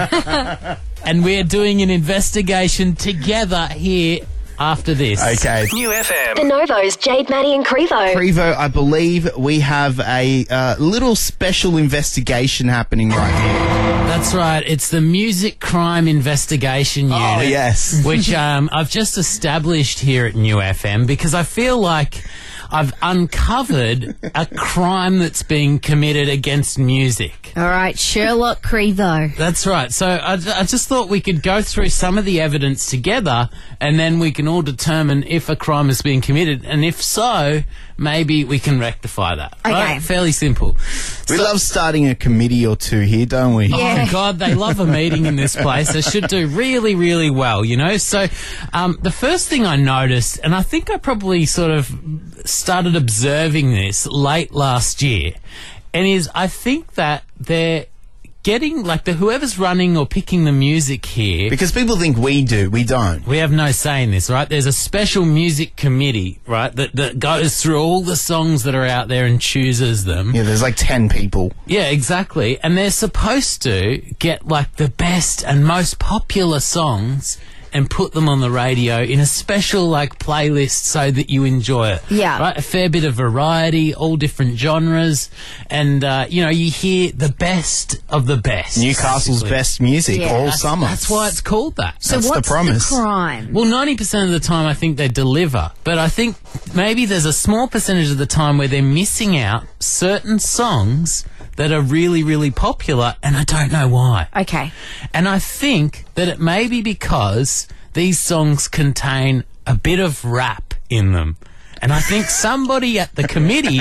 and we're doing an investigation together here after this. Okay. New FM. The Novos, Jade, Maddie and Crevo. Crevo, I believe we have a little special investigation happening right here. That's right. It's the Music Crime Investigation Unit. Oh, yes. Which I've just established here at New FM because I feel like I've uncovered a crime that's being committed against music. All right, Sherlock Crevo. That's right. So I just thought we could go through some of the evidence together and then we can all determine if a crime is being committed. And if so, maybe we can rectify that. Okay. Right? Fairly simple. We love starting a committee or two here, don't we? Yeah. Oh, God, they love a meeting in this place. They should do really, really well, you know? So the first thing I noticed, and I think I probably sort of started observing this late last year, and is I think that they're getting, like, whoever's running or picking the music here... Because people think we do, we don't. We have no say in this, right? There's a special music committee, right, that goes through all the songs that are out there and chooses them. Yeah, there's like 10 people. Yeah, exactly. And they're supposed to get, like, the best and most popular songs and put them on the radio in a special, like, playlist so that you enjoy it. Yeah. Right? A fair bit of variety, all different genres, and, you hear the best of the best. Newcastle's basically. best music all summer. That's why it's called that. So That's what's the promise. crime? Well, 90% of the time I think they deliver, but I think maybe there's a small percentage of the time where they're missing out certain songs that are really, really popular, and I don't know why. Okay. And I think that it may be because these songs contain a bit of rap in them. And I think somebody at the committee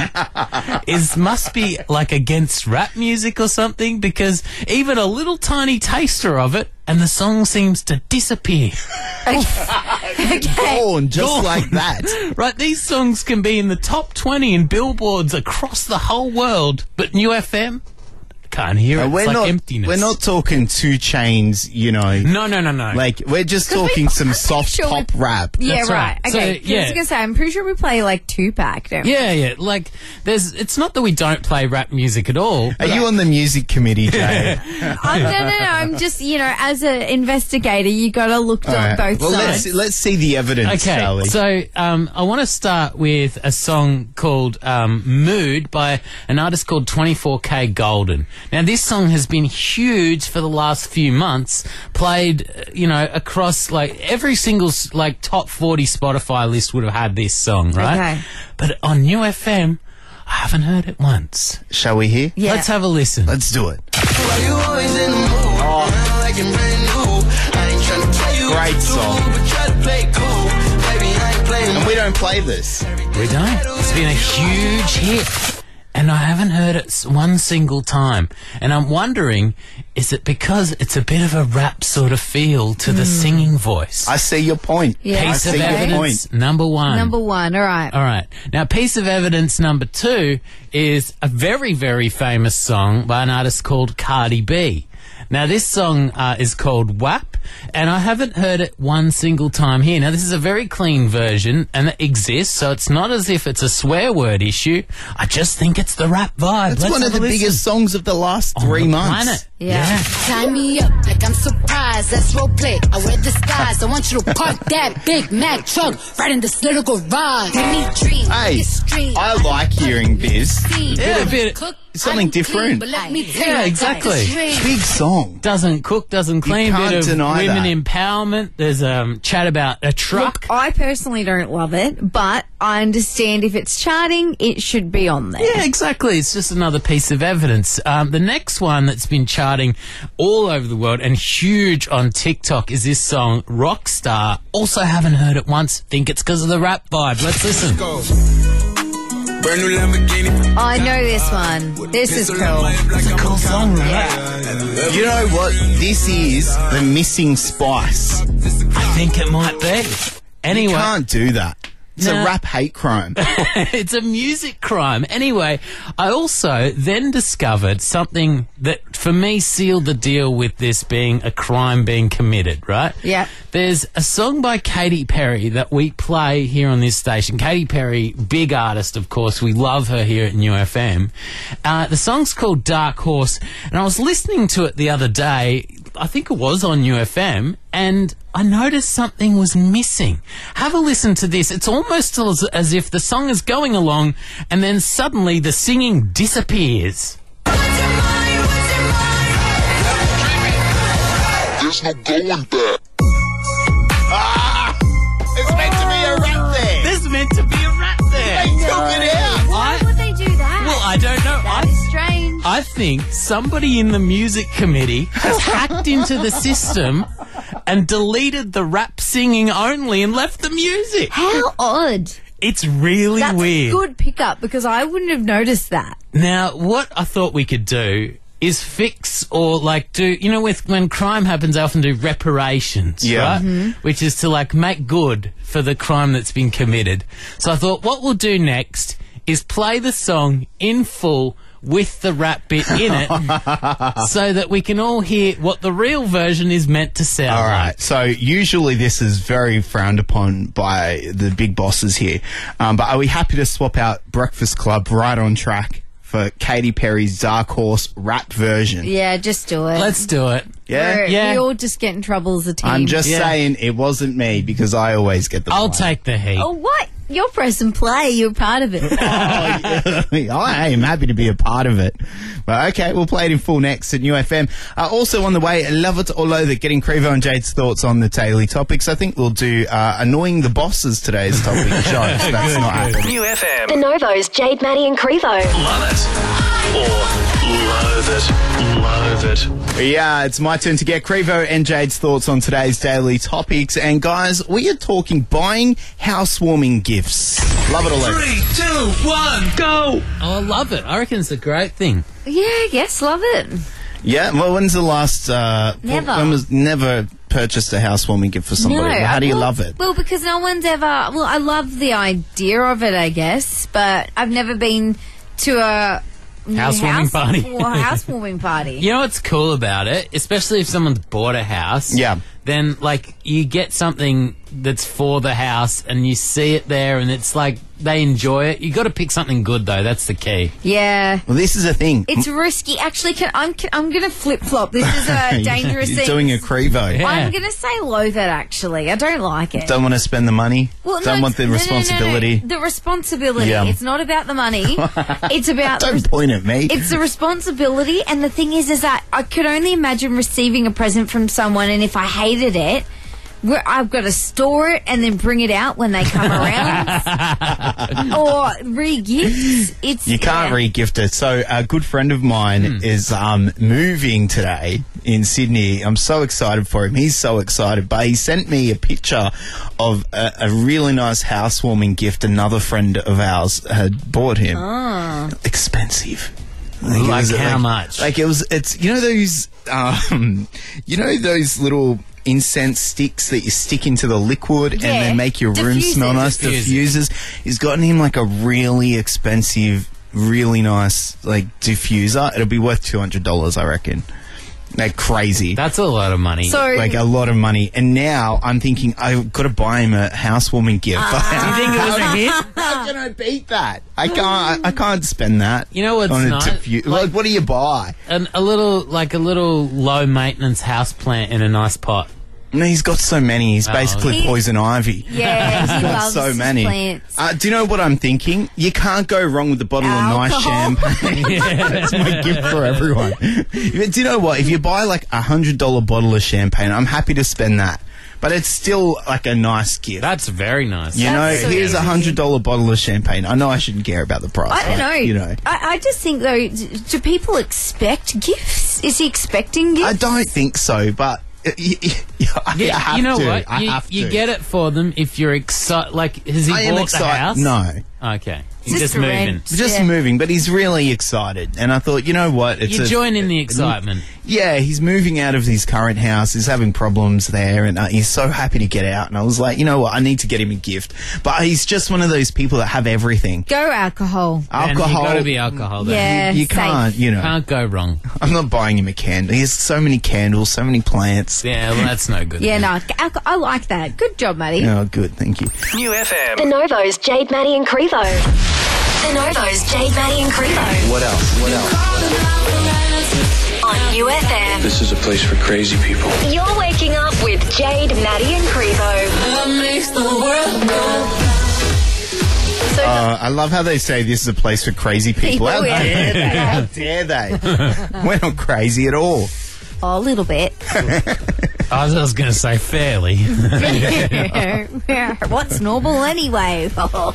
must be, like, against rap music or something, because even a little tiny taster of it and the song seems to disappear. Gone, just like that. Right, these songs can be in the top 20 in billboards across the whole world, but New FM can't hear it. It's like emptiness. We're not talking 2 Chainz, No. Like, we're just talking some soft pop rap. Yeah, That's right. right. Okay. So, yeah. I was going to say, I'm pretty sure we play like Tupac, don't we? Yeah. Like, it's not that we don't play rap music at all. Are you on the music committee, Jay? No. I'm just, as an investigator, you got to look on both sides. Let's see the evidence, Okay, shall we? so I want to start with a song called Mood by an artist called 24K Golden. Now, this song has been huge for the last few months, played, across, like, every single, like, top 40 Spotify list would have had this song, right? Okay. But on New FM, I haven't heard it once. Shall we hear? Yeah. Let's have a listen. Let's do it. Great song. And we don't play this. We don't. It's been a huge hit. and I haven't heard it one single time. And I'm wondering, is it because it's a bit of a rap sort of feel to the singing voice? I see your point. Yeah. Piece I of see your evidence point. number one. Number one, all right. All right. Now, piece of evidence number two is a very, very famous song by an artist called Cardi B. Now, this song is called WAP, and I haven't heard it one single time here. Now, this is a very clean version, and it exists, so it's not as if it's a swear word issue. I just think it's the rap vibe. It's Let's one of have a the listen. biggest songs of the last 3 months. Planet. Yeah. Tie me up like I'm surprised. Let's role play. I wear disguise. I want you to park that Big Mac truck right in this little garage. Give me dreams. Hey, I like hearing this. Yeah, a bit. Something different. Yeah, exactly. Big song. Doesn't cook, doesn't clean. can't Bit of deny women that. empowerment. There's chat about a truck. Look, I personally don't love it, but I understand if it's charting, it should be on there. Yeah, exactly. It's just another piece of evidence. The next one that's been charting all over the world and huge on TikTok is this song, Rockstar. Also haven't heard it once. Think it's because of the rap vibe. Let's listen. I know this one. This is cool. It's a cool song, right? You know what? This is the missing spice. I think it might be. Anyway. You can't do that. It's Nah. a rap hate crime. It's a music crime. Anyway, I also then discovered something that, for me, sealed the deal with this being a crime being committed, right? Yeah. There's a song by Katy Perry that we play here on this station. Katy Perry, big artist, of course. We love her here at New FM. The song's called Dark Horse, and I was listening to it the other day. I think it was on New FM, and I noticed something was missing. Have a listen to this. It's almost as if the song is going along, and then suddenly the singing disappears. There's no going back. It's meant to be a rap there. There's meant to be a rap there. They took it out. Why would they do that? Well, I don't know. That is strange. I think somebody in the music committee has hacked into the system and deleted the rap singing only and left the music. How odd. It's really That's weird. a good pickup because I wouldn't have noticed that. Now, what I thought we could do is fix or like do, you know, with when crime happens, they often do reparations, Yeah. right? Mm-hmm. Which is to like make good for the crime that's been committed. So I thought what we'll do next is play the song in full with the rap bit in it so that we can all hear what the real version is meant to sound All right. like. So usually this is very frowned upon by the big bosses here. But are we happy to swap out Breakfast Club right on track for Katy Perry's Dark Horse rap version? Yeah, just do it. Let's do it. Yeah? We all just get in trouble as a team. I'm just saying it wasn't me because I always get the I'll blame. take the heat. Oh, what? You're press and play. You're part of it. I am happy to be a part of it. But okay, we'll play it in full next at New FM. Also on the way, Love It or Loathe It, getting Crevo and Jade's thoughts on the daily topics. I think we'll do Annoying the Bosses today's topic. Joe, so that's not happening. New FM. The Novos, Jade, Maddie and Crevo. Love it. Or loathe it. Loathe it. Yeah, it's my turn to get Crevo and Jade's thoughts on today's daily topics. And guys, we are talking buying housewarming gifts. Love it or loathe it. 3, 2, 1, go! Oh, I love it. I reckon it's a great thing. Yeah, yes, love it. Yeah, well, when's the last... Never. When was never purchased a housewarming gift for somebody? No, Well, how do you well- love it? Well, because no one's ever... Well, I love the idea of it, I guess, but I've never been to a... new Housewarming party. Or a housewarming party. You know what's cool about it? Especially if someone's bought a house. Yeah. Then, like, you get something that's for the house and you see it there and it's like they enjoy it. You got to pick something good, though. That's the key. Yeah. Well, this is a thing. It's risky. Actually, I'm going to flip-flop. This is a dangerous You're thing. doing a Crevo. I'm going to say loathe it, actually. I don't like it. Don't want to spend the money? Well, Don't no, want the no, responsibility? The responsibility. Yeah. It's not about the money. It's about... Don't point at me. It's the responsibility, and the thing is that I could only imagine receiving a present from someone, and if I hated it, I've got to store it and then bring it out when they come around, or re-gift. It's You can't re-gift it. So a good friend of mine is moving today in Sydney. I'm so excited for him. He's so excited. But he sent me a picture of a really nice housewarming gift another friend of ours had bought him. Expensive. expensive. Like how much? Like it's you know those little incense sticks that you stick into the liquid and then make your room smell nice. Diffusers. He's gotten him like a really expensive, really nice like diffuser. It'll be worth $200, I reckon. Like crazy. That's a lot of money. So, like a lot of money. And now I'm thinking I've got to buy him a housewarming gift. Do you think it was a hit? How can I beat that? I can't spend that. You know what's nice? Like, what do you buy? A little low maintenance house plant in a nice pot. No, he's got so many. He's basically poison ivy. Yeah, he loves so many. plants. Do you know what I'm thinking? You can't go wrong with a bottle of nice champagne. That's my gift for everyone. Do you know what? If you buy like $100 bottle of champagne, I'm happy to spend that. But it's still like a nice gift. That's very nice. You know, here's a $100 bottle of champagne. I know I shouldn't care about the price. I don't know. You know. I just think, though, do people expect gifts? Is he expecting gifts? I don't think so, but... you know what? You get it for them if you're excited. Like, has he bought the house? No. Okay. He's just moving. Just moving, but he's really excited. And I thought, you know what? You join in the excitement. Yeah, he's moving out of his current house. He's having problems there, and he's so happy to get out. And I was like, you know what? I need to get him a gift. But he's just one of those people that have everything. Go alcohol. Alcohol. You've got to be alcohol, though. Yeah, you can't, you know. Can't go wrong. I'm not buying him a candle. He has so many candles, so many plants. Yeah, well, that's no good. Yeah, no, I like that. Good job, Maddie. Oh, good. Thank you. New FM. The Novo's Jade, Maddie and Crevo. The Novo's Jade, Maddie and Crevo. What else? On New FM. This is a place for crazy people. You're waking up with Jade, Maddie and Crevo. I love how they say this is a place for crazy people. How dare they? How dare they? We're not crazy at all. Oh, a little bit. I was going to say fairly. What's normal anyway? But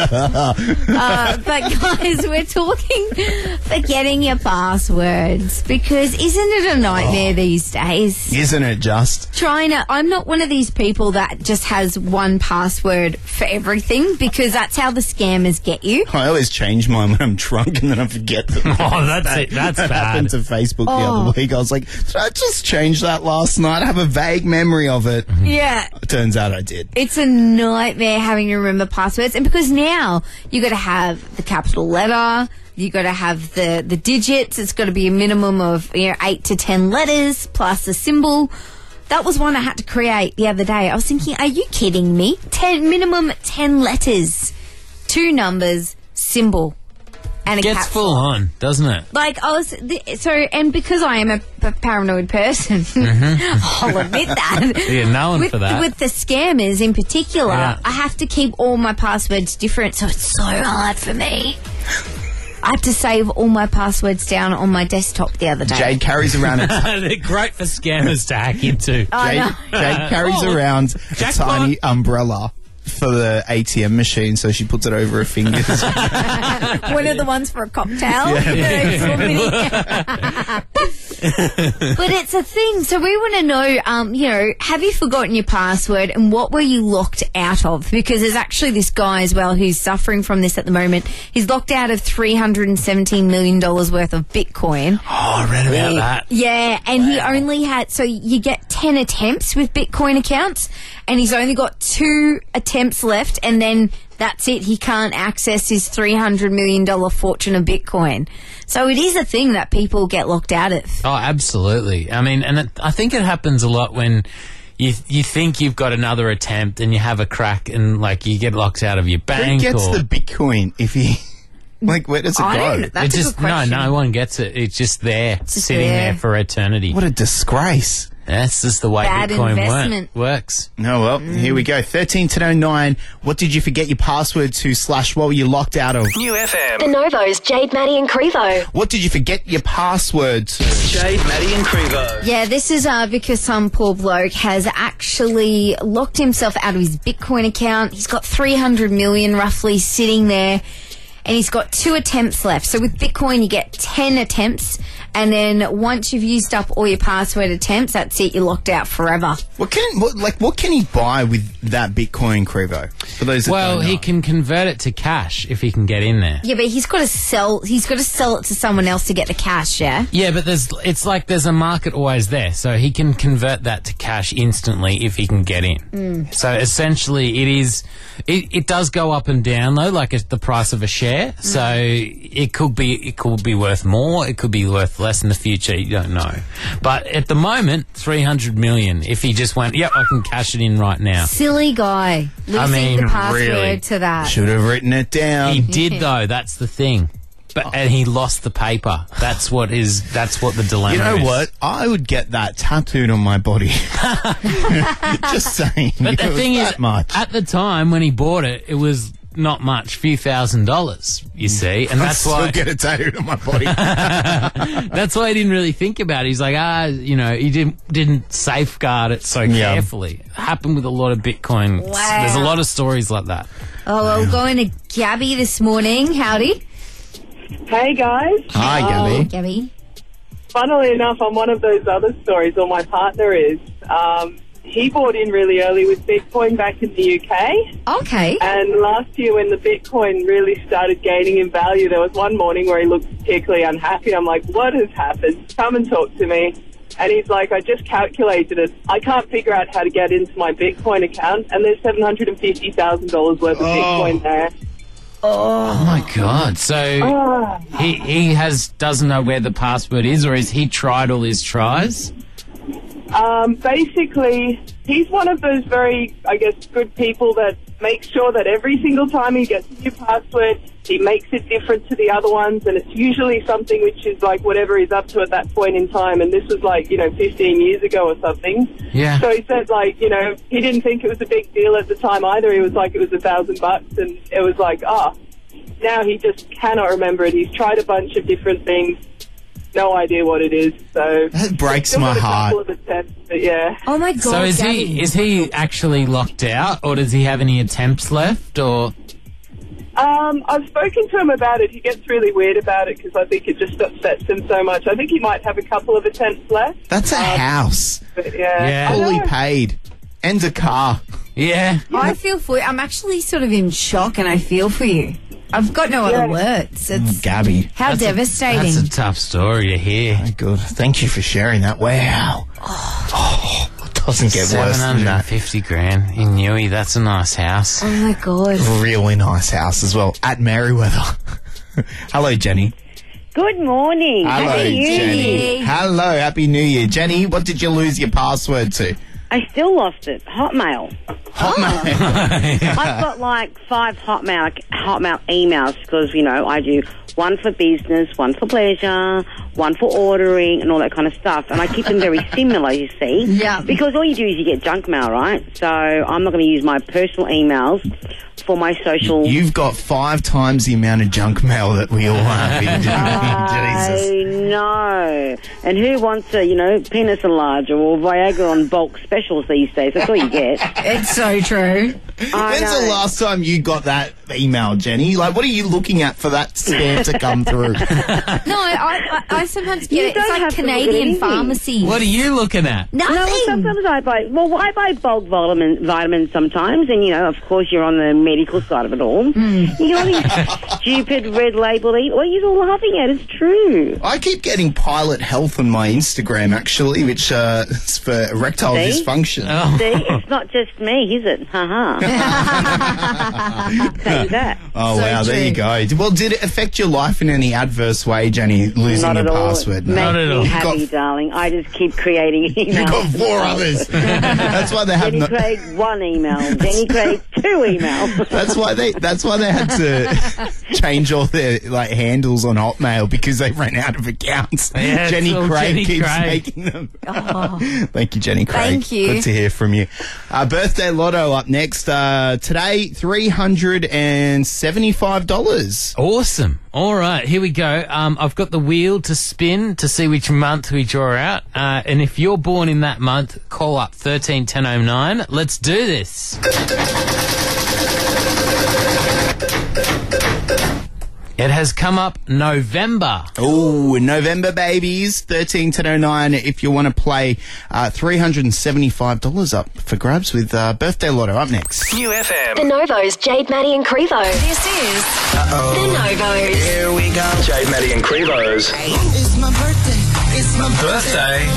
guys, we're talking forgetting your passwords because isn't it a nightmare these days? Isn't it just? I'm not one of these people that just has one password for everything because that's how the scammers get you. I always change mine when I'm drunk and then I forget them. Oh, that's it. That's that bad. happened to Facebook the other week. I was like, did I just change that last night? I have a vague memory of it. Yeah. It turns out I did. It's a nightmare having to remember passwords. And because now you got to have the capital letter, you got to have the digits. It's got to be a minimum of 8 to 10 letters plus a symbol. That was one I had to create the other day. I was thinking, are you kidding me? Minimum 10 letters, 2 numbers, symbol. And gets full on, doesn't it? Like, and because I am a paranoid person, I'll admit that. You're known for that. With the scammers in particular, I have to keep all my passwords different, so it's so hard for me. I had to save all my passwords down on my desktop the other day. Jade carries around a They're great for scammers to hack into. Jade carries around a tiny umbrella for the ATM machine, so she puts it over her fingers. One of the ones for a cocktail. But it's a thing. So we want to know, have you forgotten your password and what were you locked out of? Because there's actually this guy as well who's suffering from this at the moment. He's locked out of $317 million worth of Bitcoin. Oh, I read about that. Yeah, and he only had, so you get 10 attempts with Bitcoin accounts, and he's only got 2 attempts left, and then that's it. He can't access his $300 million fortune of Bitcoin. So it is a thing that people get locked out of. Oh, absolutely. I mean, and I think it happens a lot when you think you've got another attempt and you have a crack and, like, you get locked out of your bank. Who gets the Bitcoin if he... Like, where does it go? That's a good question. No one gets it. It's just there, sitting there for eternity. What a disgrace. That's just the way Bad Bitcoin investment. works. No, well, here we go. 13-1009. What did you forget your password to / what were you locked out of? New FM. The Novo's Jade, Maddie and Crevo. What did you forget your password to? Jade, Maddie and Crevo. Yeah, this is because some poor bloke has actually locked himself out of his Bitcoin account. He's got 300 million roughly sitting there, and he's got 2 attempts left. So with Bitcoin, you get 10 attempts, And then once you've used up all your password attempts, that's it. You're locked out forever. What can he buy with that Bitcoin, Crevo? For those that don't know. he can convert it to cash if he can get in there. Yeah, but he's got to sell it to someone else to get the cash, yeah? Yeah, but it's like there's a market always there, so he can convert that to cash instantly if he can get in. So essentially it does go up and down though, like the price of a share. So it could be worth more, it could be worth less in the future, you don't know. But at the moment, 300 million if he just went, yep, I can cash it in right now. Silly guy. Losing the password really, to that. Should have written it down. He did though, that's the thing. And he lost the paper. That's what the dilemma is. You know what? I would get that tattooed on my body. Just saying. But the thing is, much. at the time when he bought it, it was not much, few $1,000s, you see. And that's why I'll get it tattooed on my body. that's why he didn't really think about it. He's like, he didn't safeguard it so carefully. It happened with a lot of Bitcoin. Wow. There's a lot of stories like that. Oh, well, we're going to Gabby this morning. Howdy. Hey, guys. Hi, Gabby. Gabby. Funnily enough, I'm one of those other stories, or my partner is. He bought in really early with Bitcoin back in the UK. Okay. And last year when the Bitcoin really started gaining in value, there was one morning where he looked particularly unhappy. I'm like, what has happened? Come and talk to me. And he's like, I just calculated it. I can't figure out how to get into my Bitcoin account, and there's $750,000 worth of Bitcoin there. Oh my God! So he doesn't know where the password is, or has he tried all his tries? Basically, he's one of those very, I guess, good people that makes sure that every single time he gets a new password, he makes it different to the other ones, and it's usually something which is like whatever he's up to at that point in time, and this was like, 15 years ago or something. Yeah. So he said, he didn't think it was a big deal at the time either. He was like, it was $1,000, and it was like, now he just cannot remember it. He's tried a bunch of different things. No idea what it is. So that breaks my heart. A couple of attempts, but yeah. Oh my God! So is he actually locked out, or does he have any attempts left, or? I've spoken to him about it. He gets really weird about it because I think it just upsets him so much. I think he might have a couple of attempts left. That's a house. But yeah. Fully paid. And a car. Yeah. I feel for you. I'm actually sort of in shock, and I feel for you. I've got no other words. It's Gabby. How devastating. That's a tough story to hear. Oh, good. Thank you for sharing that. Wow. It doesn't get worse than that. $750,000 in Newey. That's a nice house. Oh my God. Really nice house as well. At Merriweather. Hello, Jenny. Good morning. Hello, Happy New Jenny. Year. Hello, Happy New Year. Jenny, what did you lose your password to? I still lost it. Hotmail. I've got like 5 Hotmail emails because, I do one for business, one for pleasure, one for ordering and all that kind of stuff. And I keep them very similar, you see. Yeah. Because all you do is you get junk mail, right? So I'm not going to use my personal emails for my social... You've got 5 times the amount of junk mail that we all have. Jesus. I know. And who wants a, penis enlarger or Viagra on bulk specials these days? That's all you get. It's so true. When's the last time you got that email, Jenny? Like, what are you looking at for that spam to come through? No, I sometimes get it. It's like Canadian pharmacy. What are you looking at? Nothing. No, sometimes I buy bulk vitamins sometimes, and, of course, you're on the medical side of it all. You got these stupid red label. What are you all laughing at? It's true. I keep getting Pilot Health on my Instagram, actually, which is for erectile dysfunction. Oh. See, it's not just me, is it? Ha-ha. Say that. Oh, so wow, true. There you go. Well, did it affect your life in any adverse way, Jenny, losing your password? Not at all. Makes me happy, darling. I just keep creating emails. You've got 4 others. That's why they have Jenny Craig 1 email. Jenny Craig 2 emails. That's why they had to change all their handles on Hotmail because they ran out of accounts. Yeah, Jenny Craig keeps making them. Oh. Thank you, Jenny Craig. Thank you. Good to hear from you. Birthday Lotto up next. Today, $375. Awesome. All right, here we go. I've got the wheel to spin to see which month we draw out. And if you're born in that month, call up 131009. Let's do this. It has come up November. Oh, November, babies. 13-1009 if you want to play. $375 up for grabs with Birthday Lotto up next. New FM. The Novos, Jade, Maddie and Crevo. This is The Novos. Here we go. Jade, Maddie and Crevo's It's my birthday. It's my birthday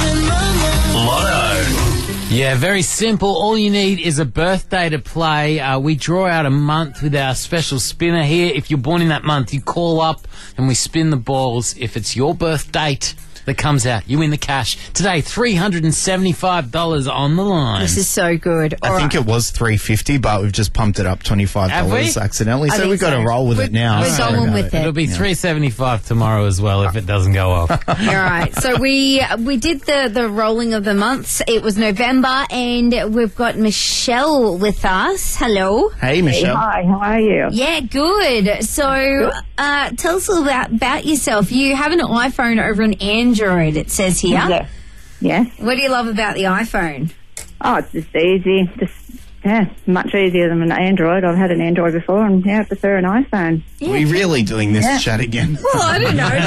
Lotto. Yeah, very simple. All you need is a birthday to play. We draw out a month with our special spinner here. If you're born in that month, you call up and we spin the balls. If it's your birth date that comes out, you win the cash. Today, $375 on the line. This is so good. I think it was $350, but we've just pumped it up $25 Have we? accidentally. I So think we've got to roll with it now. We're going with it. It'll be $375 tomorrow as well if it doesn't go off. All right. So we did the rolling of the months. It was November, and we've got Michelle with us. Hello. Hey, Michelle. Hi, how are you? Yeah, good. So tell us a little about yourself. You have an iPhone over an Android, it says here. Yeah. Yes. What do you love about the iPhone? Oh, it's just easy. Much easier than an Android. I've had an Android before, and I prefer an iPhone. Are we really doing this chat again? Well, I don't know.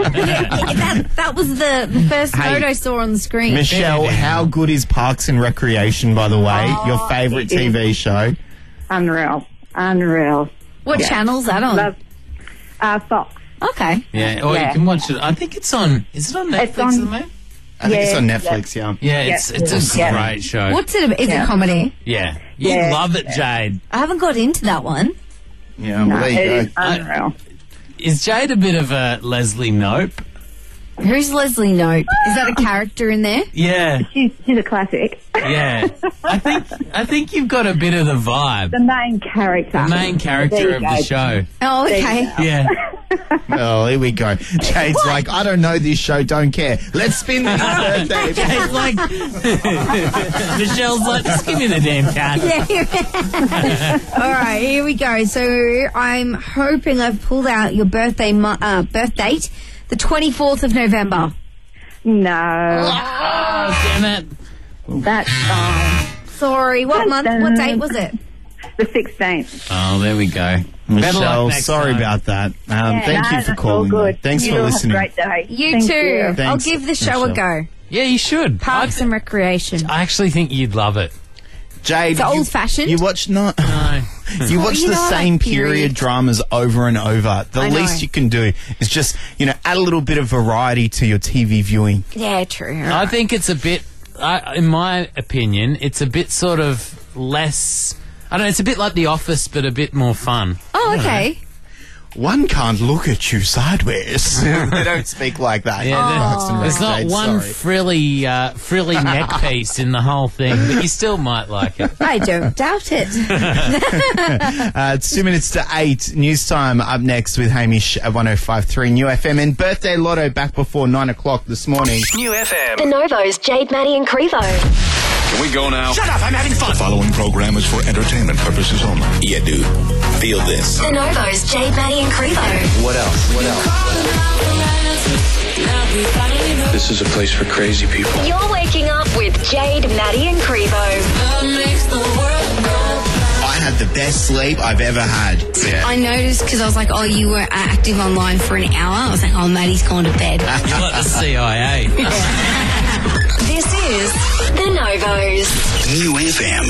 That was the first note I saw on the screen. Michelle, how good is Parks and Recreation, by the way? Your favourite it is. TV show? Unreal. What channel's that on? Love, Fox. Okay. Yeah, or you can watch it. I think it's on. Is it on Netflix? I think it's on Netflix, yeah. Yeah, it's a great show. What's it? Is it comedy? Yeah. You love it, Jade. I haven't got into that one. Yeah, well, there you go. Unreal. Is Jade a bit of a Leslie Knope? Who's Leslie Knope? Is that a character in there? Yeah. She's a classic. Yeah. I think you've got a bit of the vibe. The main character. The main character of the show. Oh, okay. Yeah. Oh, here we go. Jade's like, I don't know this show, don't care. Let's spin this birthday. Jade's like, Michelle's like, just give me the damn card. Yeah. All right, here we go. So I'm hoping I've pulled out your birth date, the 24th of November. No. Oh, damn it. That's fine. Sorry, what month? What date was it? The 16th. Oh, there we go. Michelle, sorry about that. Thank you for calling. Thanks for listening. Have a great day. You Thank too. you. I'll Thanks, give the show Michelle. a go. Yeah, you should. Parks and Recreation. I actually think you'd love it. Jade, It's old-fashioned. You watch No. You watch you the know, same like period dramas over and over. The I know. least you can do is just, add a little bit of variety to your TV viewing. Yeah, true. I think it's a bit, in my opinion, it's a bit sort of less, I don't know, it's a bit like The Office, but a bit more fun. Oh, okay. One can't look at you sideways. They don't speak like that. Yeah, there's not one frilly neck piece in the whole thing, but you still might like it. I don't doubt it. It's 2 minutes to 8. News time up next with Hamish at 105.3 New FM. And Birthday Lotto back before 9 o'clock this morning. New FM. The Novos, Jade, Maddie and Crevo. Can we go now? Shut up, I'm having fun. The following program is for entertainment purposes only. Yeah, dude. Feel this. The Novos, Jade, Maddie and Crevo. What else? This is a place for crazy people. You're waking up with Jade, Maddie and Crevo. I had the best sleep I've ever had. Yeah. I noticed because I was like, oh, you were active online for an hour. I was like, oh, Maddie's gone to bed. You're like the CIA. This is The Novos. New FM.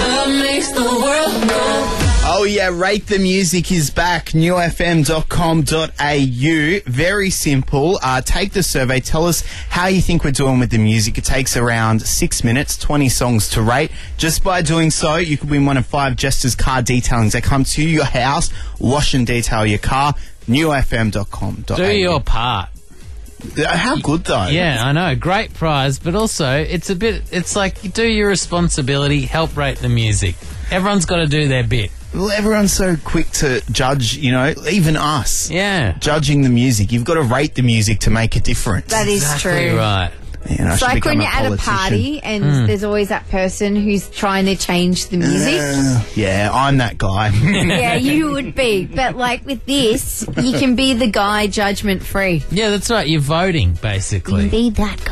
Oh yeah, Rate the Music is back. newfm.com.au. Very simple. Take the survey. Tell us how you think we're doing with the music. It takes around 6 minutes, 20 songs to rate. Just by doing so, you could win one of 5 Jester's car detailings. They come to your house, wash and detail your car. newfm.com.au. Do your part. How good though? Yeah, I know. Great prize, but also it's like you do your responsibility, help rate the music. Everyone's got to do their bit. Well, everyone's so quick to judge, even us. Yeah. Judging the music. You've got to rate the music to make a difference. That is Exactly true. right. It's like when you're at a party and there's always that person who's trying to change the music. Yeah, I'm that guy. Yeah, you would be. But like with this, you can be the guy judgment free. Yeah, that's right. You're voting, basically. Be that guy.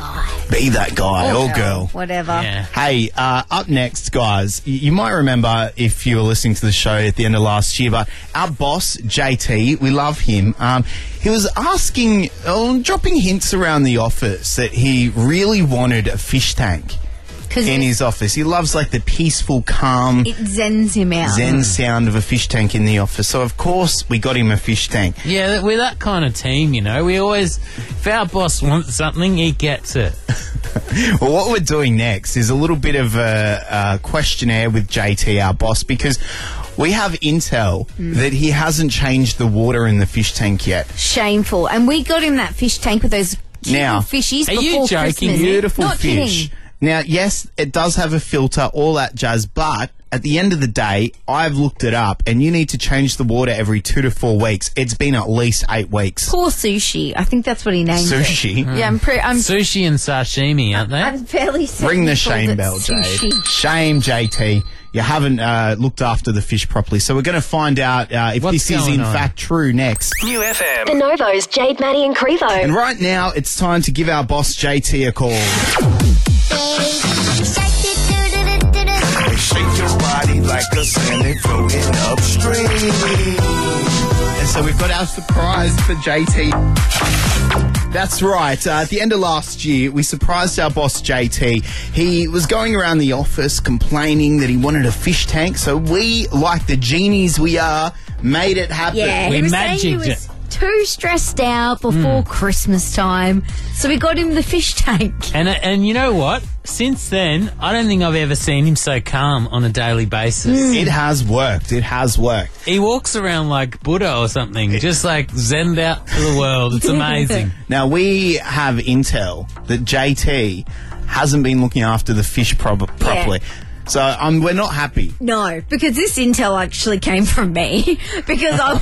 Be that guy or girl. Whatever. Hey, up next, guys, you might remember if you were listening to the show at the end of last year, but our boss, JT, we love him. He was asking, dropping hints around the office that he really wanted a fish tank in his office. He loves like the peaceful, calm, it zens him out. Zen sound of a fish tank in the office. So of course we got him a fish tank. Yeah, we're that kind of team, you know. We always, if our boss wants something, he gets it. Well, what we're doing next is a little bit of a questionnaire with JT, our boss, because we have intel that he hasn't changed the water in the fish tank yet. Shameful. And we got him that fish tank with those cute fishies are before you joking? Christmas. Beautiful Not fish. kidding. Now, yes, it does have a filter, all that jazz, but at the end of the day, I've looked it up, and you need to change the water every 2 to 4 weeks. It's been at least 8 weeks. Poor Sushi. I think that's what he named Sushi? it. Yeah, I'm Sushi and sashimi, aren't they? I'm fairly certain. Ring the he called shame it bell, Jade. sushi. Shame, JT. You haven't looked after the fish properly. So we're going to find out if What's this is in going on? fact true next. New FM. The Novos, Jade, Maddie and Crevo. And right now, it's time to give our boss JT a call. Shake your body like a salmon floating upstream. And so we've got our surprise for JT. That's right. At the end of last year, we surprised our boss, JT. He was going around the office complaining that he wanted a fish tank. So we, like the genies we are, made it happen. Yeah, We he was saying he magicked was it. too stressed out before Christmas time, so we got him the fish tank. And you know what? Since then, I don't think I've ever seen him so calm on a daily basis. It has worked. It has worked. He walks around like Buddha or something, just like zenned out to the world. It's amazing. Now, we have intel that JT hasn't been looking after the fish properly. So we're not happy. No, because this intel actually came from me. Because I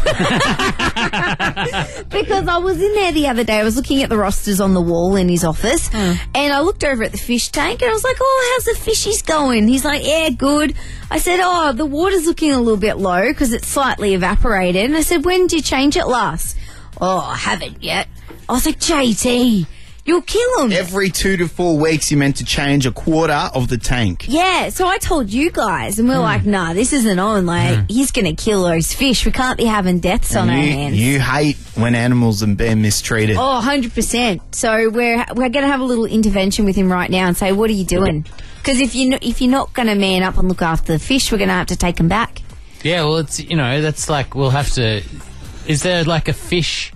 was in there the other day. I was looking at the rosters on the wall in his office, and I looked over at the fish tank, and I was like, "Oh, how's the fishies going?" He's like, "Yeah, good." I said, "Oh, the water's looking a little bit low because it's slightly evaporated." And I said, "When did you change it last?" "Oh, I haven't yet." I was like, "JT, you'll kill him." Every 2 to 4 weeks, you're meant to change a quarter of the tank. Yeah, so I told you guys, and we're like, nah, this isn't on. Like, he's going to kill those fish. We can't be having deaths on our hands. You hate when animals are being mistreated. Oh, 100%. So we're going to have a little intervention with him right now and say, what are you doing? Because if you're not going to man up and look after the fish, we're going to have to take them back. Yeah, well, it's, that's like, we'll have to... Is there like a fish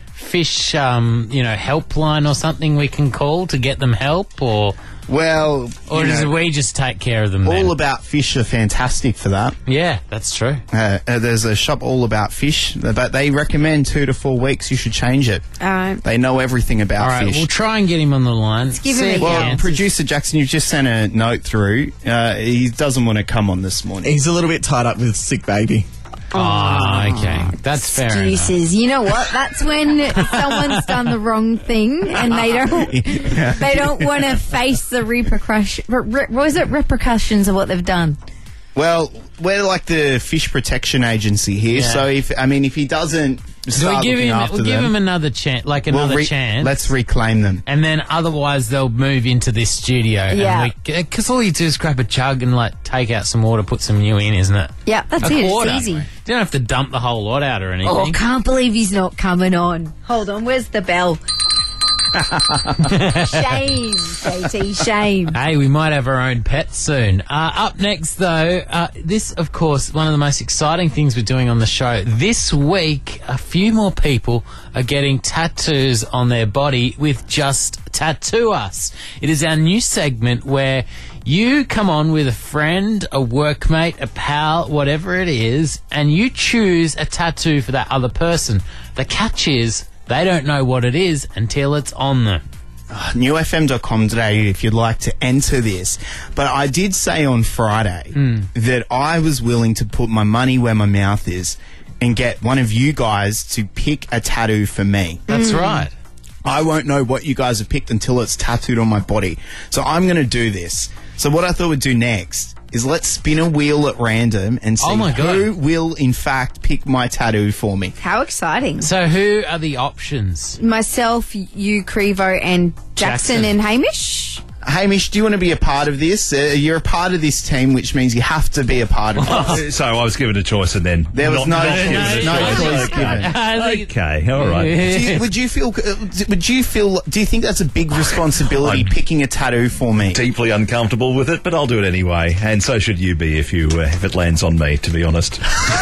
helpline or something we can call to get them help, or does we just take care of them? All About Fish are fantastic for that. Yeah, that's true. There's a shop, All About Fish, but they recommend 2 to 4 weeks you should change it. All right. They know everything about All right, fish. we'll try and get him on the line. Let's give him a chance. Producer Jackson, you've just sent a note through. He doesn't want to come on this morning. He's a little bit tied up with a sick baby. Oh, okay. That's fair enough. Excuses. You know what? That's when someone's done the wrong thing and they don't want to face the repercussions of what they've done. Well, we're like the fish protection agency here, so if he doesn't start looking after them, we'll give him another chance, chance. Let's reclaim them, and then otherwise they'll move into this studio. Yeah, because all you do is grab a jug and take out some water, put some new in, isn't it? Yeah, that's it. It's easy. You don't have to dump the whole lot out or anything. Oh, can't believe he's not coming on. Hold on, where's the bell? Shame, JT, shame. Hey, we might have our own pet soon. Up next, though, this, of course, one of the most exciting things we're doing on the show. This week, a few more people are getting tattoos on their body with Just Tattoo Us. It is our new segment where you come on with a friend, a workmate, a pal, whatever it is, and you choose a tattoo for that other person. The catch is, they don't know what it is until it's on them. newfm.com today if you'd like to enter this. But I did say on Friday that I was willing to put my money where my mouth is and get one of you guys to pick a tattoo for me. That's right. I won't know what you guys have picked until it's tattooed on my body. So I'm going to do this. So what I thought we'd do next is let's spin a wheel at random and see who will, in fact, pick my tattoo for me. How exciting. So who are the options? Myself, you, Crevo, and Jackson and Hamish. Hamish, do you want to be a part of this? You're a part of this team, which means you have to be a part of this. So I was given a choice and then... There was no choice given. Okay, all right. Do you think that's a big responsibility, picking a tattoo for me? Deeply uncomfortable with it, but I'll do it anyway. And so should you be if it lands on me, to be honest.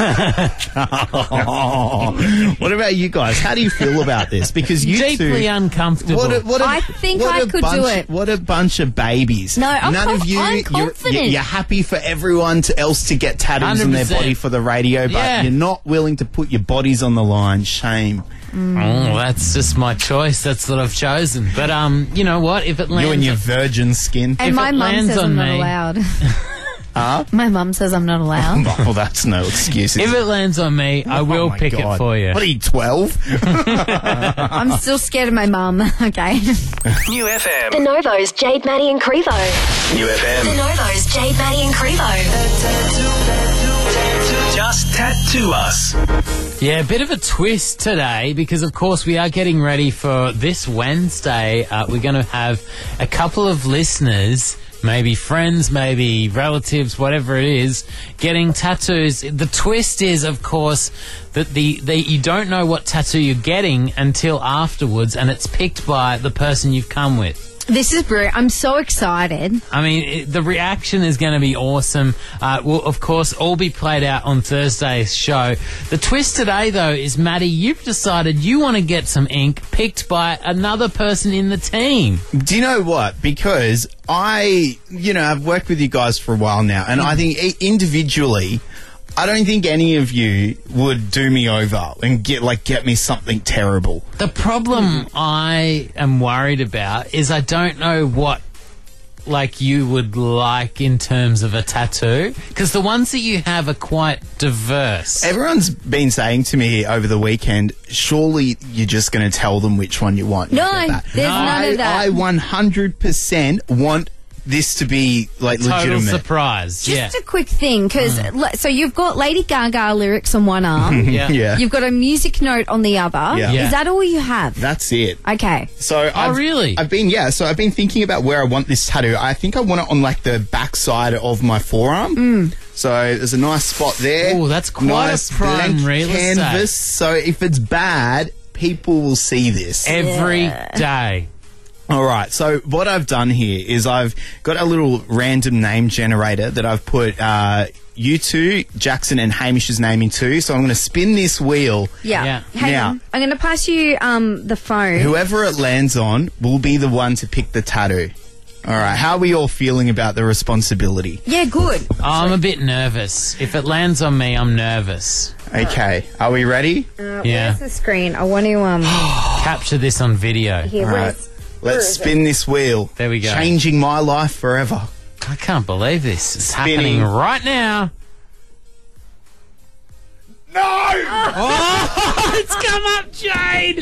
What about you guys? How do you feel about this? Because you Deeply uncomfortable. I think I could do it. What a bunch of babies. No, I'm confident. You're happy for everyone else to get tattoos on their 100%. body for the radio, but you're not willing to put your bodies on the line. Shame. Oh, that's just my choice. That's what I've chosen. But you know what? If it lands, You and your virgin skin. And my mum says I'm not allowed. My mum says I'm not allowed. Well, that's no excuse. If it lands on me, I will pick it for you. What are you, 12? I'm still scared of my mum. Okay. New FM. The Novo's Jade, Maddie and Crevo. New FM. The Novo's Jade, Maddie and Crevo. Just tattoo us. Yeah, a bit of a twist today because, of course, we are getting ready for this Wednesday. We're going to have a couple of listeners, maybe friends, maybe relatives, whatever it is, getting tattoos. The twist is, of course, that you don't know what tattoo you're getting until afterwards, and it's picked by the person you've come with. This is brilliant. I'm so excited. I mean, the reaction is going to be awesome. Will, of course, all be played out on Thursday's show. The twist today, though, is, Maddie, you've decided you want to get some ink picked by another person in the team. Do you know what? Because I've worked with you guys for a while now, and I think individually, I don't think any of you would do me over and get me something terrible. The problem I am worried about is I don't know what you would like in terms of a tattoo, because the ones that you have are quite diverse. Everyone's been saying to me over the weekend, surely you're just going to tell them which one you want. No, there's none of that. I 100% want this to be legitimate. Total surprise. Just a quick thing, because so you've got Lady Gaga lyrics on one arm. Yeah. You've got a music note on the other. Yeah. Is that all you have? That's it. Okay. So really? I've been thinking about where I want this tattoo. I think I want it on the backside of my forearm. So there's a nice spot there. Oh, that's quite nice a prime blank real estate. canvas. So if it's bad, people will see this every day. All right, so what I've done here is I've got a little random name generator that I've put you two, Jackson and Hamish's name into. So I'm going to spin this wheel. Yeah. Hang on. I'm going to pass you the phone. Whoever it lands on will be the one to pick the tattoo. All right, how are we all feeling about the responsibility? Yeah, good. I'm a bit nervous. If it lands on me, I'm nervous. Okay, are we ready? Where's the screen? I want to capture this on video. Here, all right. Let's spin this wheel. There we go. Changing my life forever. I can't believe this. It's happening right now. No! Oh, it's come up, Jade!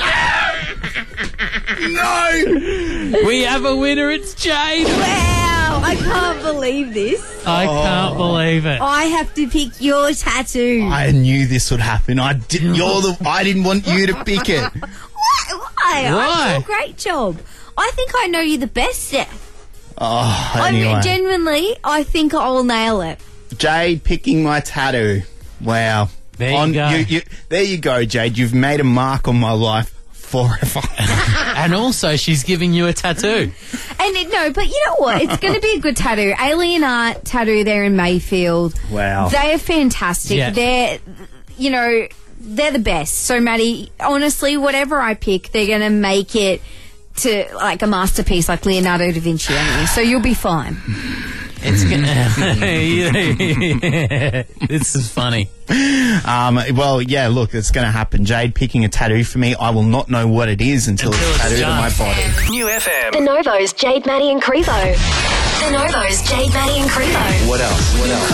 No! We have a winner. It's Jade. Wow! I can't believe this. I can't believe it. I have to pick your tattoo. I knew this would happen. I didn't want you to pick it. Why? I do a great job. I think I know you the best, Seth. Oh, anyway. Genuinely, I think I'll nail it. Jade picking my tattoo. Wow. There you go. There you go, Jade. You've made a mark on my life forever. And also, she's giving you a tattoo. But you know what? It's going to be a good tattoo. Alien Art Tattoo there in Mayfield. Wow. They are fantastic. Yeah. They're the best. So, Maddie, honestly, whatever I pick, they're going to make it to a masterpiece like Leonardo da Vinci. So you'll be fine. It's gonna. This is funny. Well, yeah. Look, it's going to happen. Jade picking a tattoo for me. I will not know what it is until it's tattooed on my body. New FM. The Novo's Jade, Maddie and Crevo. The Novo's Jade, Maddie and Crevo. What else?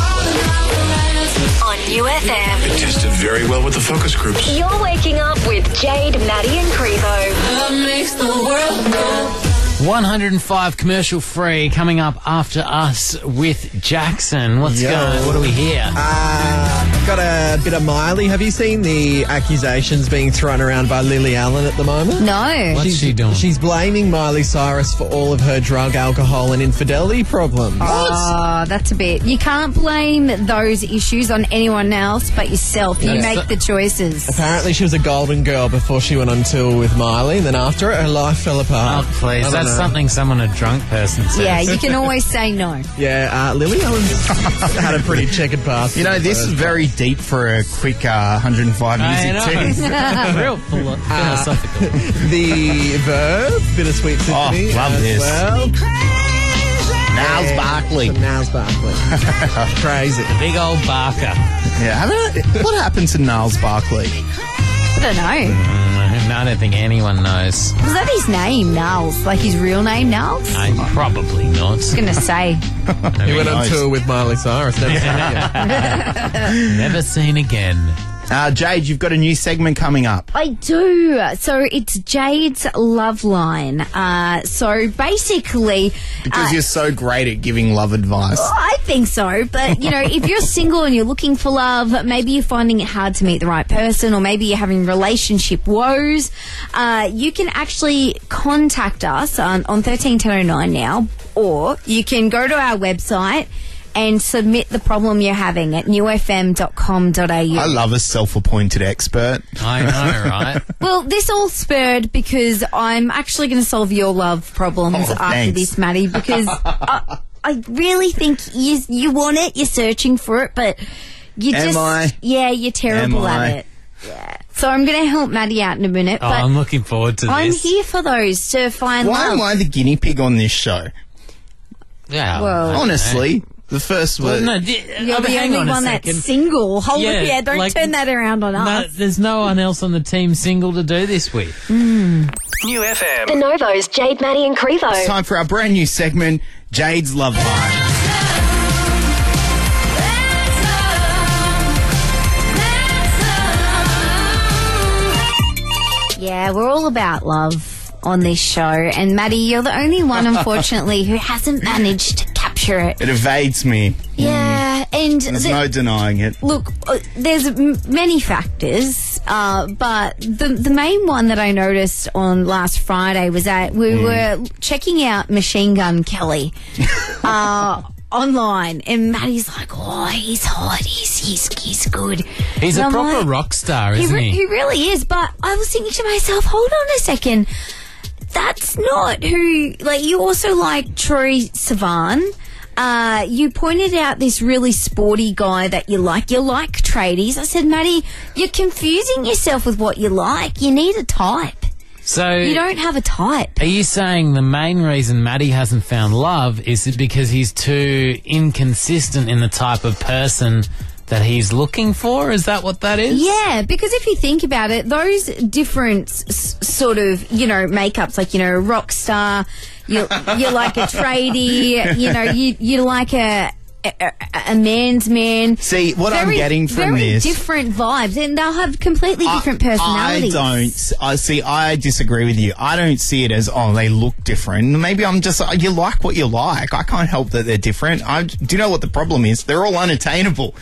On New FM. It tested very well with the focus groups. You're waking up with Jade, Maddie and Crevo. Love makes the world go. 105 commercial free coming up after us with Jackson. What's going? What do we hear? Got a bit of Miley. Have you seen the accusations being thrown around by Lily Allen at the moment? No. What's she doing? She's blaming Miley Cyrus for all of her drug, alcohol and infidelity problems. Oh, that's a bit. You can't blame those issues on anyone else but yourself. You make the choices. Apparently she was a golden girl before she went on tour with Miley, and then after it, her life fell apart. Oh, please. That's something a drunk person says. Yeah, you can always say no. Yeah, Lily Allen's had a pretty checkered past. You know, this is very deep for a quick 105 music tune. Real philosophical. The Verve, Bittersweet Symphony. Oh, love this. Well. Niles Barkley. Niles Barkley. Crazy. The big old Barker. Yeah, what happened to Niles Barkley? I don't know. I don't think anyone knows. Was that his name, Niles? Like his real name, Niles? Probably not. I was going to say. He went on tour with Miley Cyrus. Never seen again. Never seen again. Jade, you've got a new segment coming up. I do. So it's Jade's Love Line. So basically... Because you're so great at giving love advice. I think so. But, you know, if you're single and you're looking for love, maybe you're finding it hard to meet the right person, or maybe you're having relationship woes, you can actually contact us on 131009 now, or you can go to our website and submit the problem you're having at newfm.com.au. I love a self-appointed expert. I know, right? Well, this all spurred because I'm actually going to solve your love problems after this, Maddie, because I really think you want it, you're searching for it, but you you're terrible at it. Yeah. So I'm going to help Maddie out in a minute. Oh, but I'm looking forward to I'm this. here for those to find Why love. am I the guinea pig on this show? Yeah. Well, honestly, the first Well, word. no, you're the only one that's single. Don't turn that around on us. There's no one else on the team single to do this with. New FM. The Novo's Jade, Maddie and Crevo. It's time for our brand new segment, Jade's Love Line. Yeah, we're all about love on this show. And Maddie, you're the only one, unfortunately, who hasn't managed to capture it. It evades me. Yeah, and there's no denying it. Look, there's many factors, but the main one that I noticed on last Friday was that we were checking out Machine Gun Kelly online, and Maddie's like, "Oh, he's hot. He's good." He's a proper rock star, isn't he? He really is. But I was thinking to myself, hold on a second. That's not who. Like, you also like Troye Sivan. You pointed out this really sporty guy that you like. You like tradies. I said, Maddie, you're confusing yourself with what you like. You need a type. So you don't have a type. Are you saying the main reason Maddie hasn't found love is because he's too inconsistent in the type of person that he's looking for? Is that what that is? Yeah, because if you think about it, those different sort of, makeups, like, a rock star, you're like a tradie, you like a man's man. See, what I'm getting from very this... different vibes, and they'll have completely different personalities. I disagree with you. I don't see it as, they look different. Maybe I'm just... You like what you like. I can't help that they're different. Do you know what the problem is? They're all unattainable.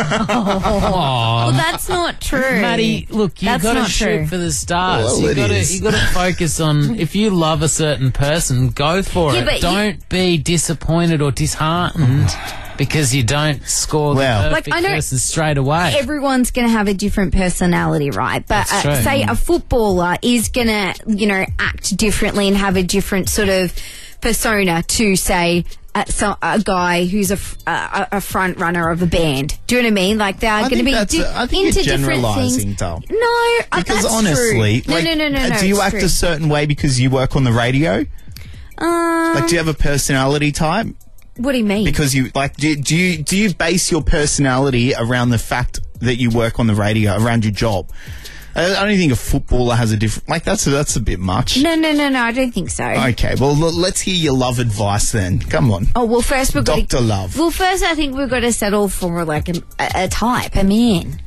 Well, that's not true. Maddie, look, you've got to shoot for the stars. Well, You've got to focus on... If you love a certain person, go for it. Don't be disappointed or disheartened because you don't score the perfect person straight away. Everyone's going to have a different personality, right? But say a footballer is going to, act differently and have a different sort of persona to, say, a guy who's a front runner of a band. Do you know what I mean? Like, they are going to be I think you're generalising, Dal. No, because that's honestly, true. No, do you act a certain way because you work on the radio? Like, do you have a personality type? What do you mean? Because you do you base your personality around the fact that you work on the radio, around your job? I don't think a footballer has a different... that's a bit much. No, I don't think so. Okay, well, let's hear your love advice then. Come on. Oh, well, first we've got Dr. Love. Well, first I think we've got to settle for, like, a type, a man.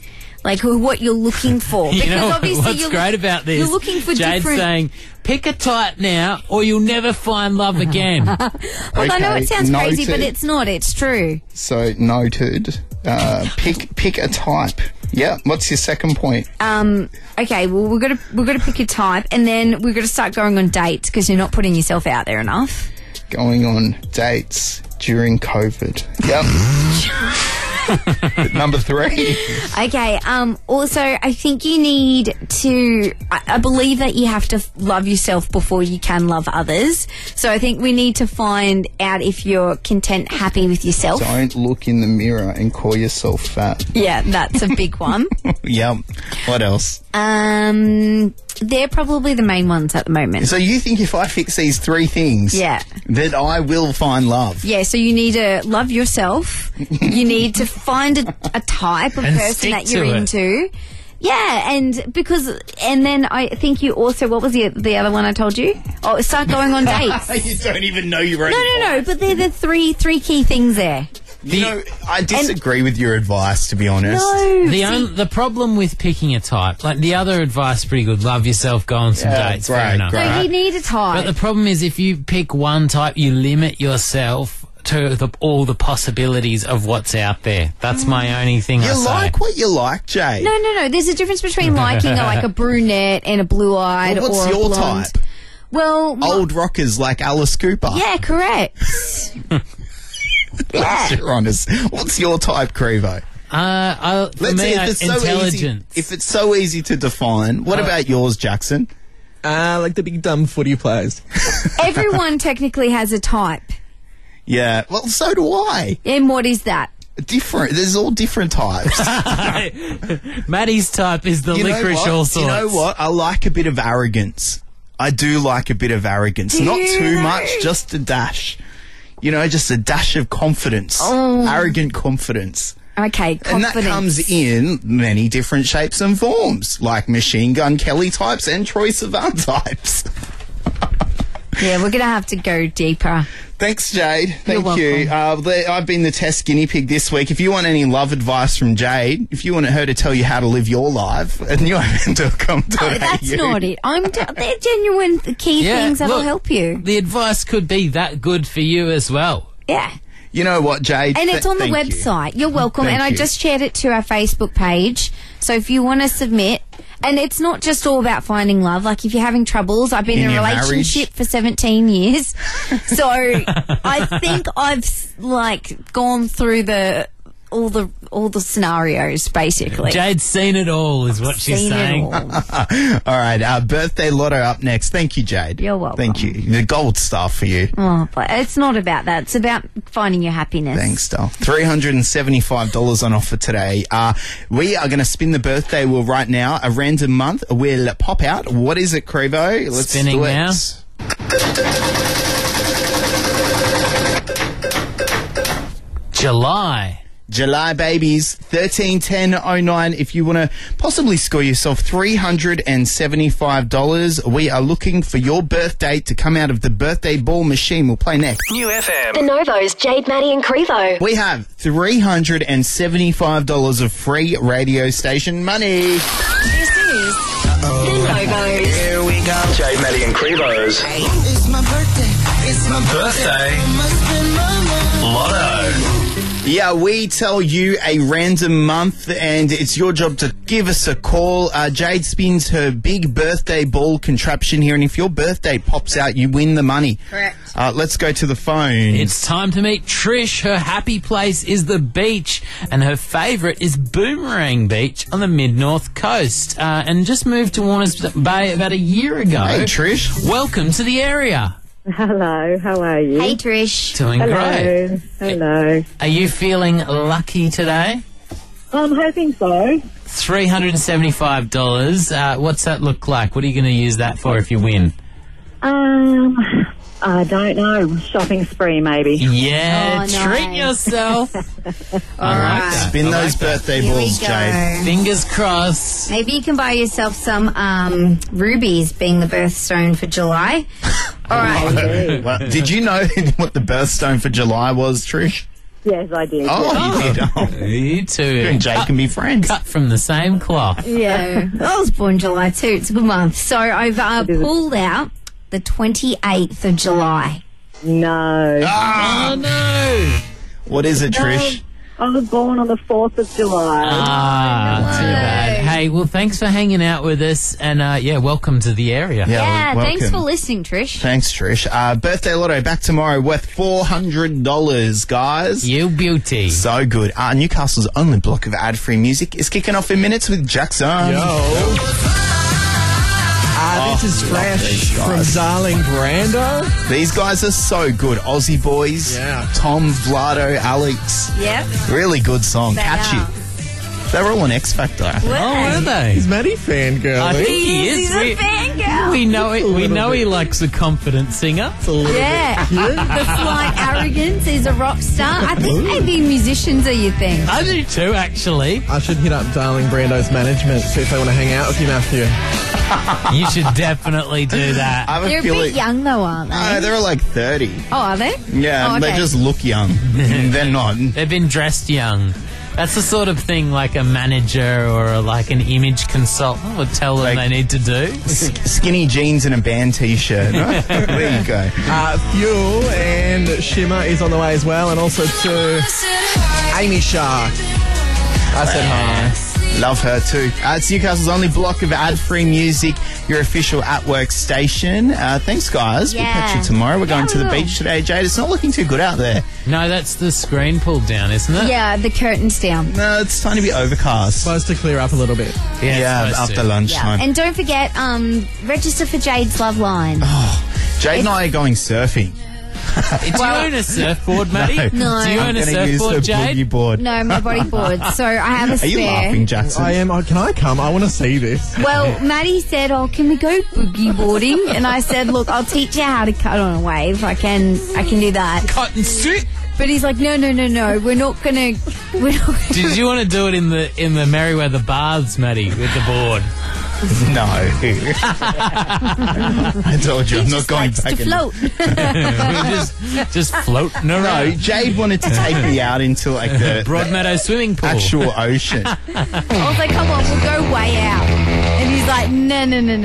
Like what you're looking for. You Because know obviously what's great about this? You're looking for Jade's different... saying, pick a type now or you'll never find love again. Look, I know it sounds crazy, but noted. it's not. It's true. So noted. Pick a type. Yeah. What's your second point? Okay, well, we're gonna pick a type, and then we're gonna start going on dates because you're not putting yourself out there enough. Going on dates during COVID. Yep. Number 3. Okay. Also, I think you need to. I believe that you have to love yourself before you can love others. So I think we need to find out if you're content, happy with yourself. Don't look in the mirror and call yourself fat. Yeah, that's a big one. Yep. What else? They're probably the main ones at the moment. So you think if I fix these 3 things, Yeah. that I will find love? Yeah, so you need to love yourself. You need to find a type of And person stick that you're to it. into. Yeah, and then I think you also, what was the other one I told you? Oh, start going on dates. You don't even know your own. No, but they're the three key things there. You know, I disagree with your advice, to be honest. No. The problem with picking a type, like the other advice is pretty good. Love yourself, go on some dates. Fair enough. So you need a type. But the problem is if you pick one type, you limit yourself to all the possibilities of what's out there. That's my only thing I You say. like what you like, Jay. No. There's a difference between liking like a brunette and a blue-eyed Well, what's or a your blonde. type? Well, Old rockers like Alice Cooper. yeah, correct. That's your honest. What's your type, Crevo? For me, intelligence. If it's so easy to define, what about yours, Jackson? Like the big dumb footy players. Everyone technically has a type. Yeah, well, so do I. And what is that? Different. There's all different types. Maddie's type is the You know licorice what? all sorts. You know what? I like a bit of arrogance. I do like a bit of arrogance. Not too much, just a dash. You know, just a dash of confidence. Oh. Arrogant confidence. Okay, And confidence. that comes in many different shapes and forms, like Machine Gun Kelly types and Troye Sivan types. Yeah, we're going to have to go deeper. Thanks, Jade. Thank You're you. I've been the test guinea pig this week. If you want any love advice from Jade, if you want her to tell you how to live your life, newfm.com.au. No, that's not it. They're genuine key things that'll help you. The advice could be that good for you as well. Yeah. You know what, Jade? And it's on the Thank you. website. You're welcome. Thank and I you. just shared it to our Facebook page. So if you want to submit, and it's not just all about finding love. Like if you're having troubles, I've been in a your relationship for 17 years. So I think I've gone through all the scenarios basically. Jade's seen it all, is what she's Seen it saying. all. All right, birthday lotto up next. Thank you, Jade. You're welcome. Thank you. The gold star for you. Oh, but it's not about that. It's about finding your happiness. Thanks, doll. $375 on offer today. We are going to spin the birthday wheel right now. A random month will pop out. What is it, Crevo? Let's Spinning do it. now. July, babies. 131009. If you want to possibly score yourself $375, we are looking for your birth date to come out of the birthday ball machine. We'll play next. New FM. The Novos, Jade, Maddie and Crevo. We have $375 of free radio station money. This is The Novos. Here we go. Jade, Maddie and Crevo's It's my birthday. It's my birthday lotto. Yeah, we tell you a random month, and it's your job to give us a call. Jade spins her big birthday ball contraption here, and if your birthday pops out, you win the money. Correct. Let's go to the phone. It's time to meet Trish. Her happy place is the beach, and her favourite is Boomerang Beach on the mid-north coast. And just moved to Warners Bay about a year ago. Hey, Trish. Welcome to the area. Hello, how are you? Hey, Trish. Doing great. Hello. Are you feeling lucky today? I'm hoping so. $375. What's that look like? What are you going to use that for if you win? I don't know. Shopping spree, maybe. Yeah, Oh, treat nice. yourself. All right. Spin those birthday Here we balls, go. Jade. Fingers crossed. Maybe you can buy yourself some rubies, being the birthstone for July. All right. Well, did you know what the birthstone for July was, Trish? Yes, I did. Oh, you did. Oh. You two. You and Jay can be friends. Cut from the same cloth. Yeah. I was born July too. It's a good month. So I've pulled out the 28th of July. No. Oh, no. What is it, Trish? I was born on the 4th of July. Too bad. Hey, well, thanks for hanging out with us, and welcome to the area. Yeah, thanks welcome. for listening, Trish. Thanks, Trish. Birthday lotto back tomorrow worth $400, guys. You beauty. So good. Newcastle's only block of ad-free music is kicking off in minutes with Jackson. Yo. This is fresh from Darling Brando. These guys are so good. Aussie boys. Yeah. Tom, Vlado, Alex. Yep. Really good song. They Catchy. are. They were all on X Factor. Oh, were they? Is Maddie fangirl? I think he is. He's a fangirl. We know it. We know he likes a confident singer. Yeah. The slight arrogance. He's a rock star. I think maybe musicians are your thing. I do too, actually. I should hit up Darling Brando's management, see if they want to hang out with you, Matthew. You should definitely do that. I have They're a feeling- bit young though, aren't they? No, they're like 30. Oh, are they? Yeah, Oh, they okay. just look young. They're not. They've been dressed young. That's the sort of thing like a manager or like an image consultant would tell them they need to do. Skinny jeans and a band T-shirt. There you go. Fuel and Shimmer is on the way as well, and also to Amy Shah. I said hi. Love her too. It's Newcastle's only block of ad-free music, your official at-work station. Thanks, guys. We'll catch you tomorrow. We're going to the beach today, Jade. It's not looking too good out there. No, that's the screen pulled down, isn't it? Yeah, the curtain's down. No, it's starting to be overcast. Supposed to clear up a little bit. Yeah, after lunchtime. And don't forget, register for Jade's Love Line. Jade and I are going surfing. Do you own a surfboard, Maddie? No. Do you own a I'm gonna use surfboard, her Jade? boogie board. No, my bodyboard. So I have a Are spare. you laughing, Jackson? I am. Can I come? I want to see this. Well, Maddie said, can we go boogie boarding? And I said, look, I'll teach you how to cut on a wave. I can do that. Cut and sit. But he's like, no, we're not gonna. Did you want to do it in the Merriweather Baths, Maddie, with the board? No. I told you I'm not going back. to float. just floating around. No, Jade wanted to take me out into like the Broadmeadow swimming pool. actual ocean. I was like, come on, we'll go way out. And he's like, no.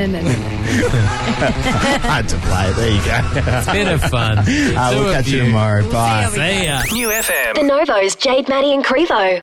I had to play. There you go. It's a bit of fun. We'll catch you tomorrow. Bye. See ya. New FM. The Novo's Jade, Maddie and Crevo.